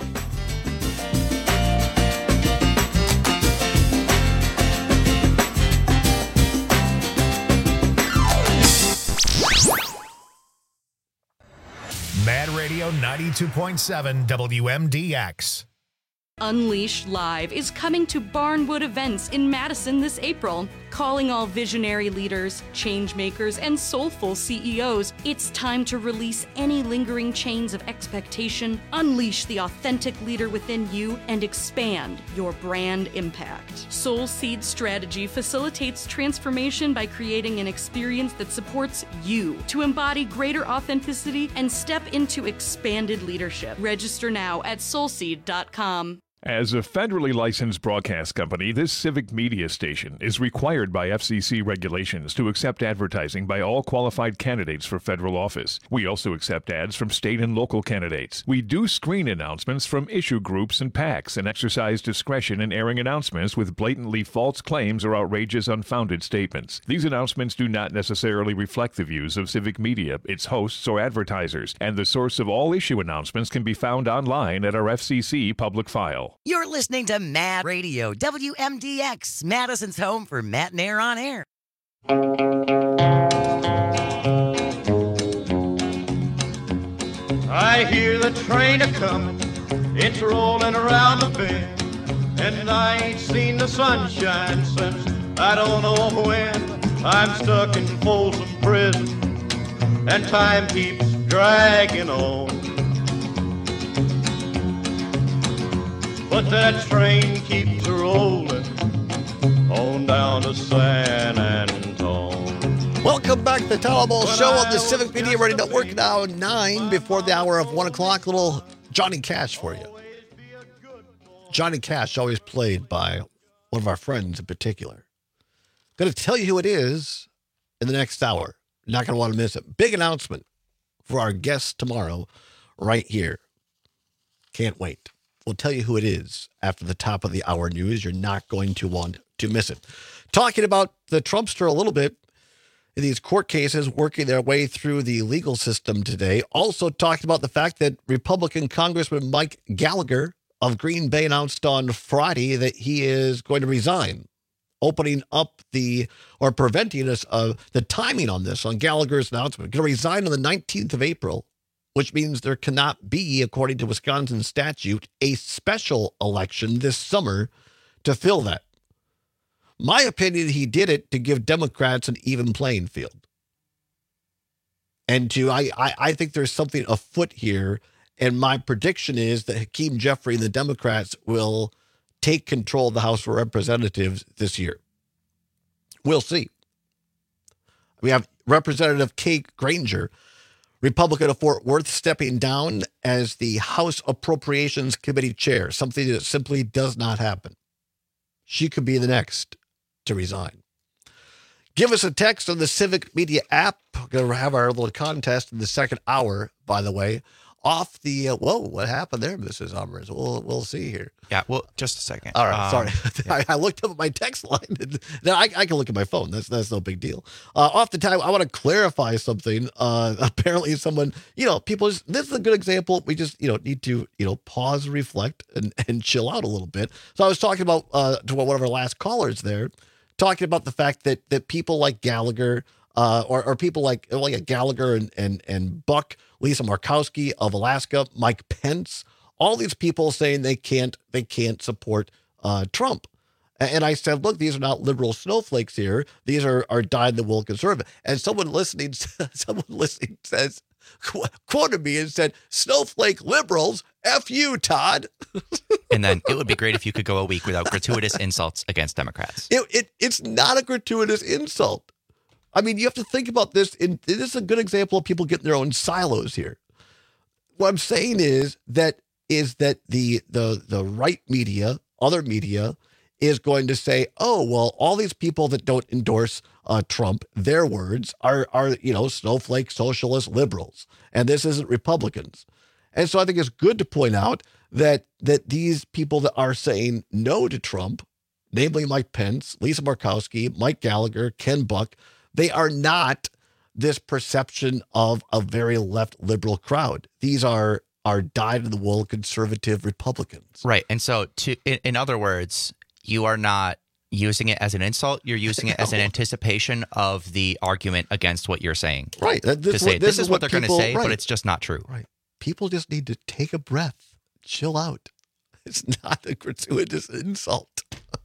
Mad Radio ninety-two point seven W M D X. Unleash Live is coming to Barnwood Events in Madison this April. Calling all visionary leaders, change makers, and soulful C E Os, it's time to release any lingering chains of expectation, unleash the authentic leader within you, and expand your brand impact. Soul Seed Strategy facilitates transformation by creating an experience that supports you to embody greater authenticity and step into expanded leadership. Register now at soul seed dot com. As a federally licensed broadcast company, this civic media station is required by F C C regulations to accept advertising by all qualified candidates for federal office. We also accept ads from state and local candidates. We do screen announcements from issue groups and PACs and exercise discretion in airing announcements with blatantly false claims or outrageous, unfounded statements. These announcements do not necessarily reflect the views of civic media, its hosts, or advertisers, and the source of all issue announcements can be found online at our F C C public file. You're listening to Mad Radio, W M D X, Madison's home for Matt and Air on Air. I hear the train a-comin', it's rolling around the bend, and I ain't seen the sunshine since I don't know when. I'm stuck in Folsom Prison, and time keeps dragging on. But that train keeps rolling on down to San Antone. Welcome back to the Tyler Ball Show on the Civic Media Radio Network. Now nine before the hour of one o'clock. Little Johnny Cash for you. Johnny Cash, always played by one of our friends in particular. Going to tell you who it is in the next hour. You're not going to want to miss it. Big announcement for our guest tomorrow right here. Can't wait. We'll tell you who it is after the top of the hour news. You're not going to want to miss it. Talking about the Trumpster a little bit, in these court cases working their way through the legal system today. Also talking about the fact that Republican Congressman Mike Gallagher of Green Bay announced on Friday that he is going to resign, opening up the, or preventing us, uh, the timing on this, on Gallagher's announcement. Going to resign on the nineteenth of April. Which means there cannot be, according to Wisconsin statute, a special election this summer to fill that. My opinion, he did it to give Democrats an even playing field. And to, I, I, I think there's something afoot here. And my prediction is that Hakeem Jeffrey and the Democrats will take control of the House of Representatives this year. We'll see. We have Representative Kate Granger, Republican of Fort Worth, stepping down as the House Appropriations Committee chair, something that simply does not happen. She could be the next to resign. Give us a text on the Civic Media app. We're going to have our little contest in the second hour, by the way. Off the, uh, whoa, what happened there, Missus Summers? We'll, we'll see here. Yeah, well, just a second. All right, Um, sorry. yeah. I, I looked up at my text line. Now I, I can look at my phone. That's that's no big deal. Uh, off the time, I want to clarify something. Uh, apparently, someone, you know, people. Just, this is a good example. We just, you know, need to, you know, pause, reflect, and and chill out a little bit. So I was talking about uh, to one of our last callers there, talking about the fact that that people like Gallagher, uh, or or people like like Gallagher and and and Buck, Lisa Murkowski of Alaska, Mike Pence, all these people saying they can't they can't support uh, Trump. And I said, look, these are not liberal snowflakes here. These are are dyed-in-the-wool conservative. And someone listening, someone listening says, quoted me and said, snowflake liberals, F you, Todd. And then it would be great if you could go a week without gratuitous insults against Democrats. It, it It's not a gratuitous insult. I mean, you have to think about this. In, this is a good example of people getting their own silos here. What I'm saying is that is that the the the right media, other media, is going to say, oh, well, all these people that don't endorse uh, Trump, their words are are you know snowflake socialist liberals, and this isn't Republicans. And so I think it's good to point out that that these people that are saying no to Trump, namely Mike Pence, Lisa Murkowski, Mike Gallagher, Ken Buck, they are not this perception of a very left liberal crowd. These are are dyed-in-the-wool conservative Republicans. Right. And so, to in, in other words, you are not using it as an insult. You're using it as an anticipation of the argument against what you're saying. Right. To This, say, what, this, this is what, they're going to people- say, right. but it's just not true. Right. People just need to take a breath, chill out. It's not a gratuitous insult.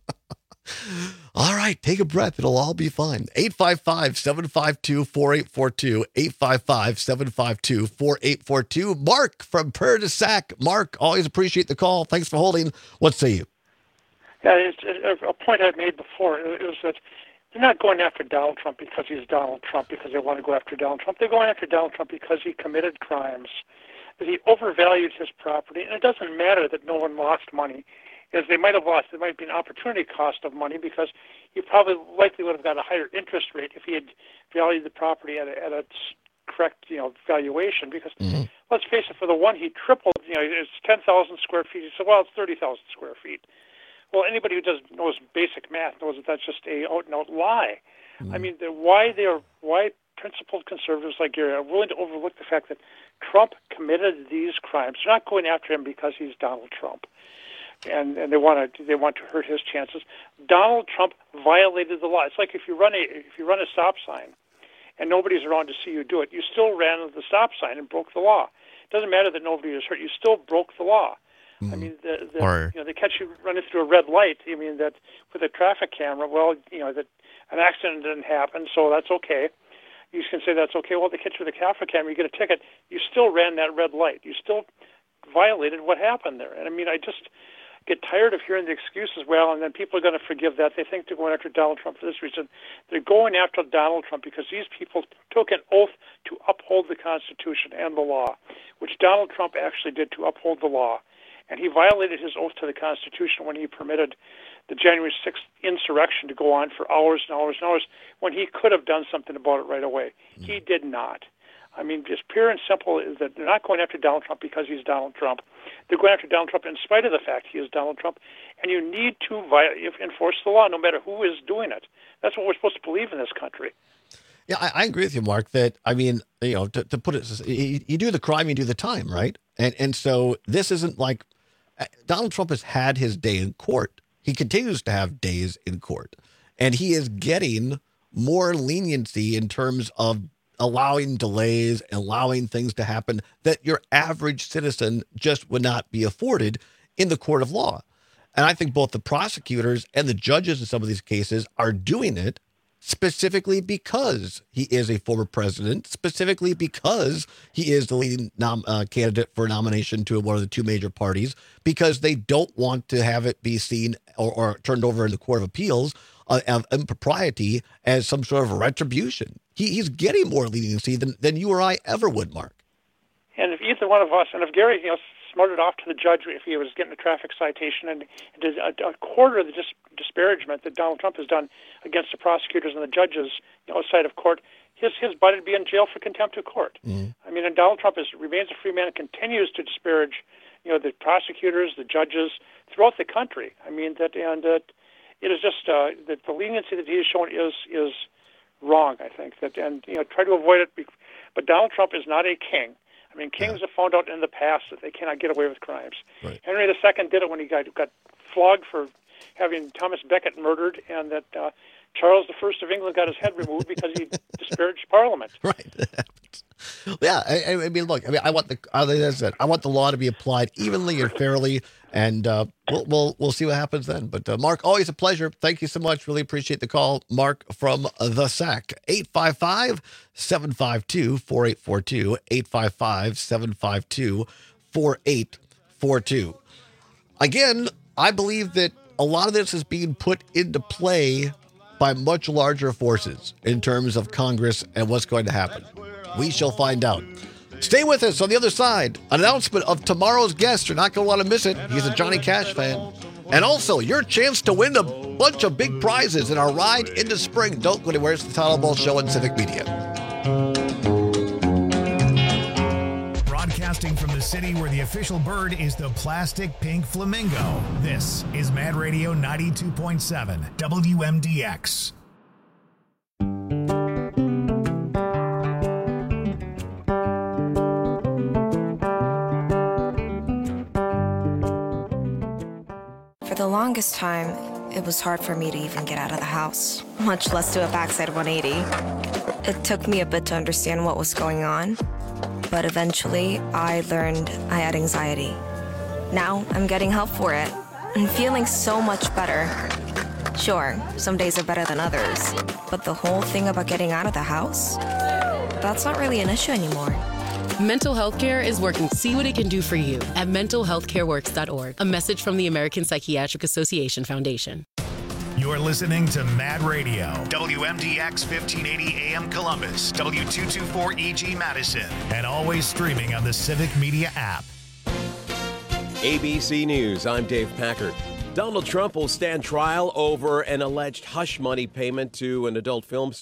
All right, take a breath. It'll all be fine. eight five five, seven five two, four eight four two, eight five five, seven five two, four eight four two. Mark from Prairie du Sac. Mark, always appreciate the call. Thanks for holding. What say you? Yeah, it's a, a point I made before is that they're not going after Donald Trump because he's Donald Trump, because they want to go after Donald Trump. They're going after Donald Trump because he committed crimes, that he overvalued his property. And it doesn't matter that no one lost money. As they might have lost, there might be an opportunity cost of money because he probably likely would have got a higher interest rate if he had valued the property at a, at a correct, you know, valuation. Because mm-hmm. let's face it, for the one he tripled, you know, it's ten thousand square feet. He said, well, it's thirty thousand square feet. Well, anybody who does knows basic math knows that that's just a out and out lie. Mm-hmm. I mean, the, why they are why principled conservatives like Gary are willing to overlook the fact that Trump committed these crimes. They're not going after him because he's Donald Trump. And, and they want to they want to hurt his chances. Donald Trump violated the law. It's like if you run a if you run a stop sign, and nobody's around to see you do it, you still ran the stop sign and broke the law. It doesn't matter that nobody was hurt; you still broke the law. Mm. I mean, the, the, or, you know, they catch you running through a red light. I mean, that with a traffic camera, well, you know, that an accident didn't happen, so that's okay. You can say that's okay. Well, they catch you with a traffic camera, you get a ticket. You still ran that red light. You still violated what happened there. And I mean, I just get tired of hearing the excuses, well, and then people are going to forgive that. They think they're going after Donald Trump for this reason. They're going after Donald Trump because these people took an oath to uphold the Constitution and the law, which Donald Trump actually did to uphold the law. And he violated his oath to the Constitution when he permitted the January sixth insurrection to go on for hours and hours and hours when he could have done something about it right away. Mm. He did not. I mean, just pure and simple is that they're not going after Donald Trump because he's Donald Trump. They're going after Donald Trump in spite of the fact he is Donald Trump. And you need to vi- enforce the law no matter who is doing it. That's what we're supposed to believe in this country. Yeah, I, I agree with you, Mark, that, I mean, you know, to, to put it, you, you do the crime, you do the time, right? And and so this isn't like, Donald Trump has had his day in court. He continues to have days in court. And he is getting more leniency in terms of allowing delays, allowing things to happen that your average citizen just would not be afforded in the court of law. And I think both the prosecutors and the judges in some of these cases are doing it specifically because he is a former president, specifically because he is the leading nom- uh, candidate for nomination to one of the two major parties, because they don't want to have it be seen or, or turned over in the Court of Appeals uh, of impropriety as some sort of retribution. He, he's getting more leniency than, than you or I ever would, Mark. And if either one of us, and if Gary, you know, smarted off to the judge if he was getting a traffic citation and did a, a quarter of the dis- disparagement that Donald Trump has done against the prosecutors and the judges, you know, outside of court, his his butt would be in jail for contempt of court. Mm. I mean, and Donald Trump is remains a free man and continues to disparage, you know, the prosecutors, the judges throughout the country. I mean that, and that it is just uh, that the leniency that he has shown is is wrong. I think that, and you know, try to avoid it. But Donald Trump is not a king. I mean, kings yeah. have found out in the past that they cannot get away with crimes. Right. Henry the Second did it when he got got flogged for having Thomas Becket murdered, and that uh, Charles the First of England got his head removed because he disparaged Parliament. Right. Yeah, I, I mean, look, I mean, I want the, as I said, I want the law to be applied evenly and fairly, and uh, we'll we'll we'll see what happens then. But uh, Mark, always a pleasure. Thank you so much. Really appreciate the call, Mark from the Sac. eight five five, seven five two, four eight four two, eight five five, seven five two, four eight four two. Again, I believe that a lot of this is being put into play by much larger forces in terms of Congress and what's going to happen. We shall find out. Stay with us on the other side. An announcement of tomorrow's guest. You're not going to want to miss it. He's a Johnny Cash fan. And also, your chance to win a bunch of big prizes in our ride into spring. Don't go anywhere. It's the Todd Ball Show on Civic Media. Broadcasting from the city where the official bird is the plastic pink flamingo. This is Mad Radio ninety-two point seven W M D X. For the longest time, it was hard for me to even get out of the house, much less do a backside one eighty. It took me a bit to understand what was going on, but eventually I learned I had anxiety. Now I'm getting help for it and feeling so much better. Sure, some days are better than others, but the whole thing about getting out of the house? That's not really an issue anymore. Mental health care is working. See what it can do for you at mental health care works dot org. A message from the American Psychiatric Association Foundation. You're listening to Mad Radio, W M D X fifteen eighty A M Columbus, W two twenty-four E G Madison, and always streaming on the Civic Media app. A B C News, I'm Dave Packard. Donald Trump will stand trial over an alleged hush money payment to an adult film star.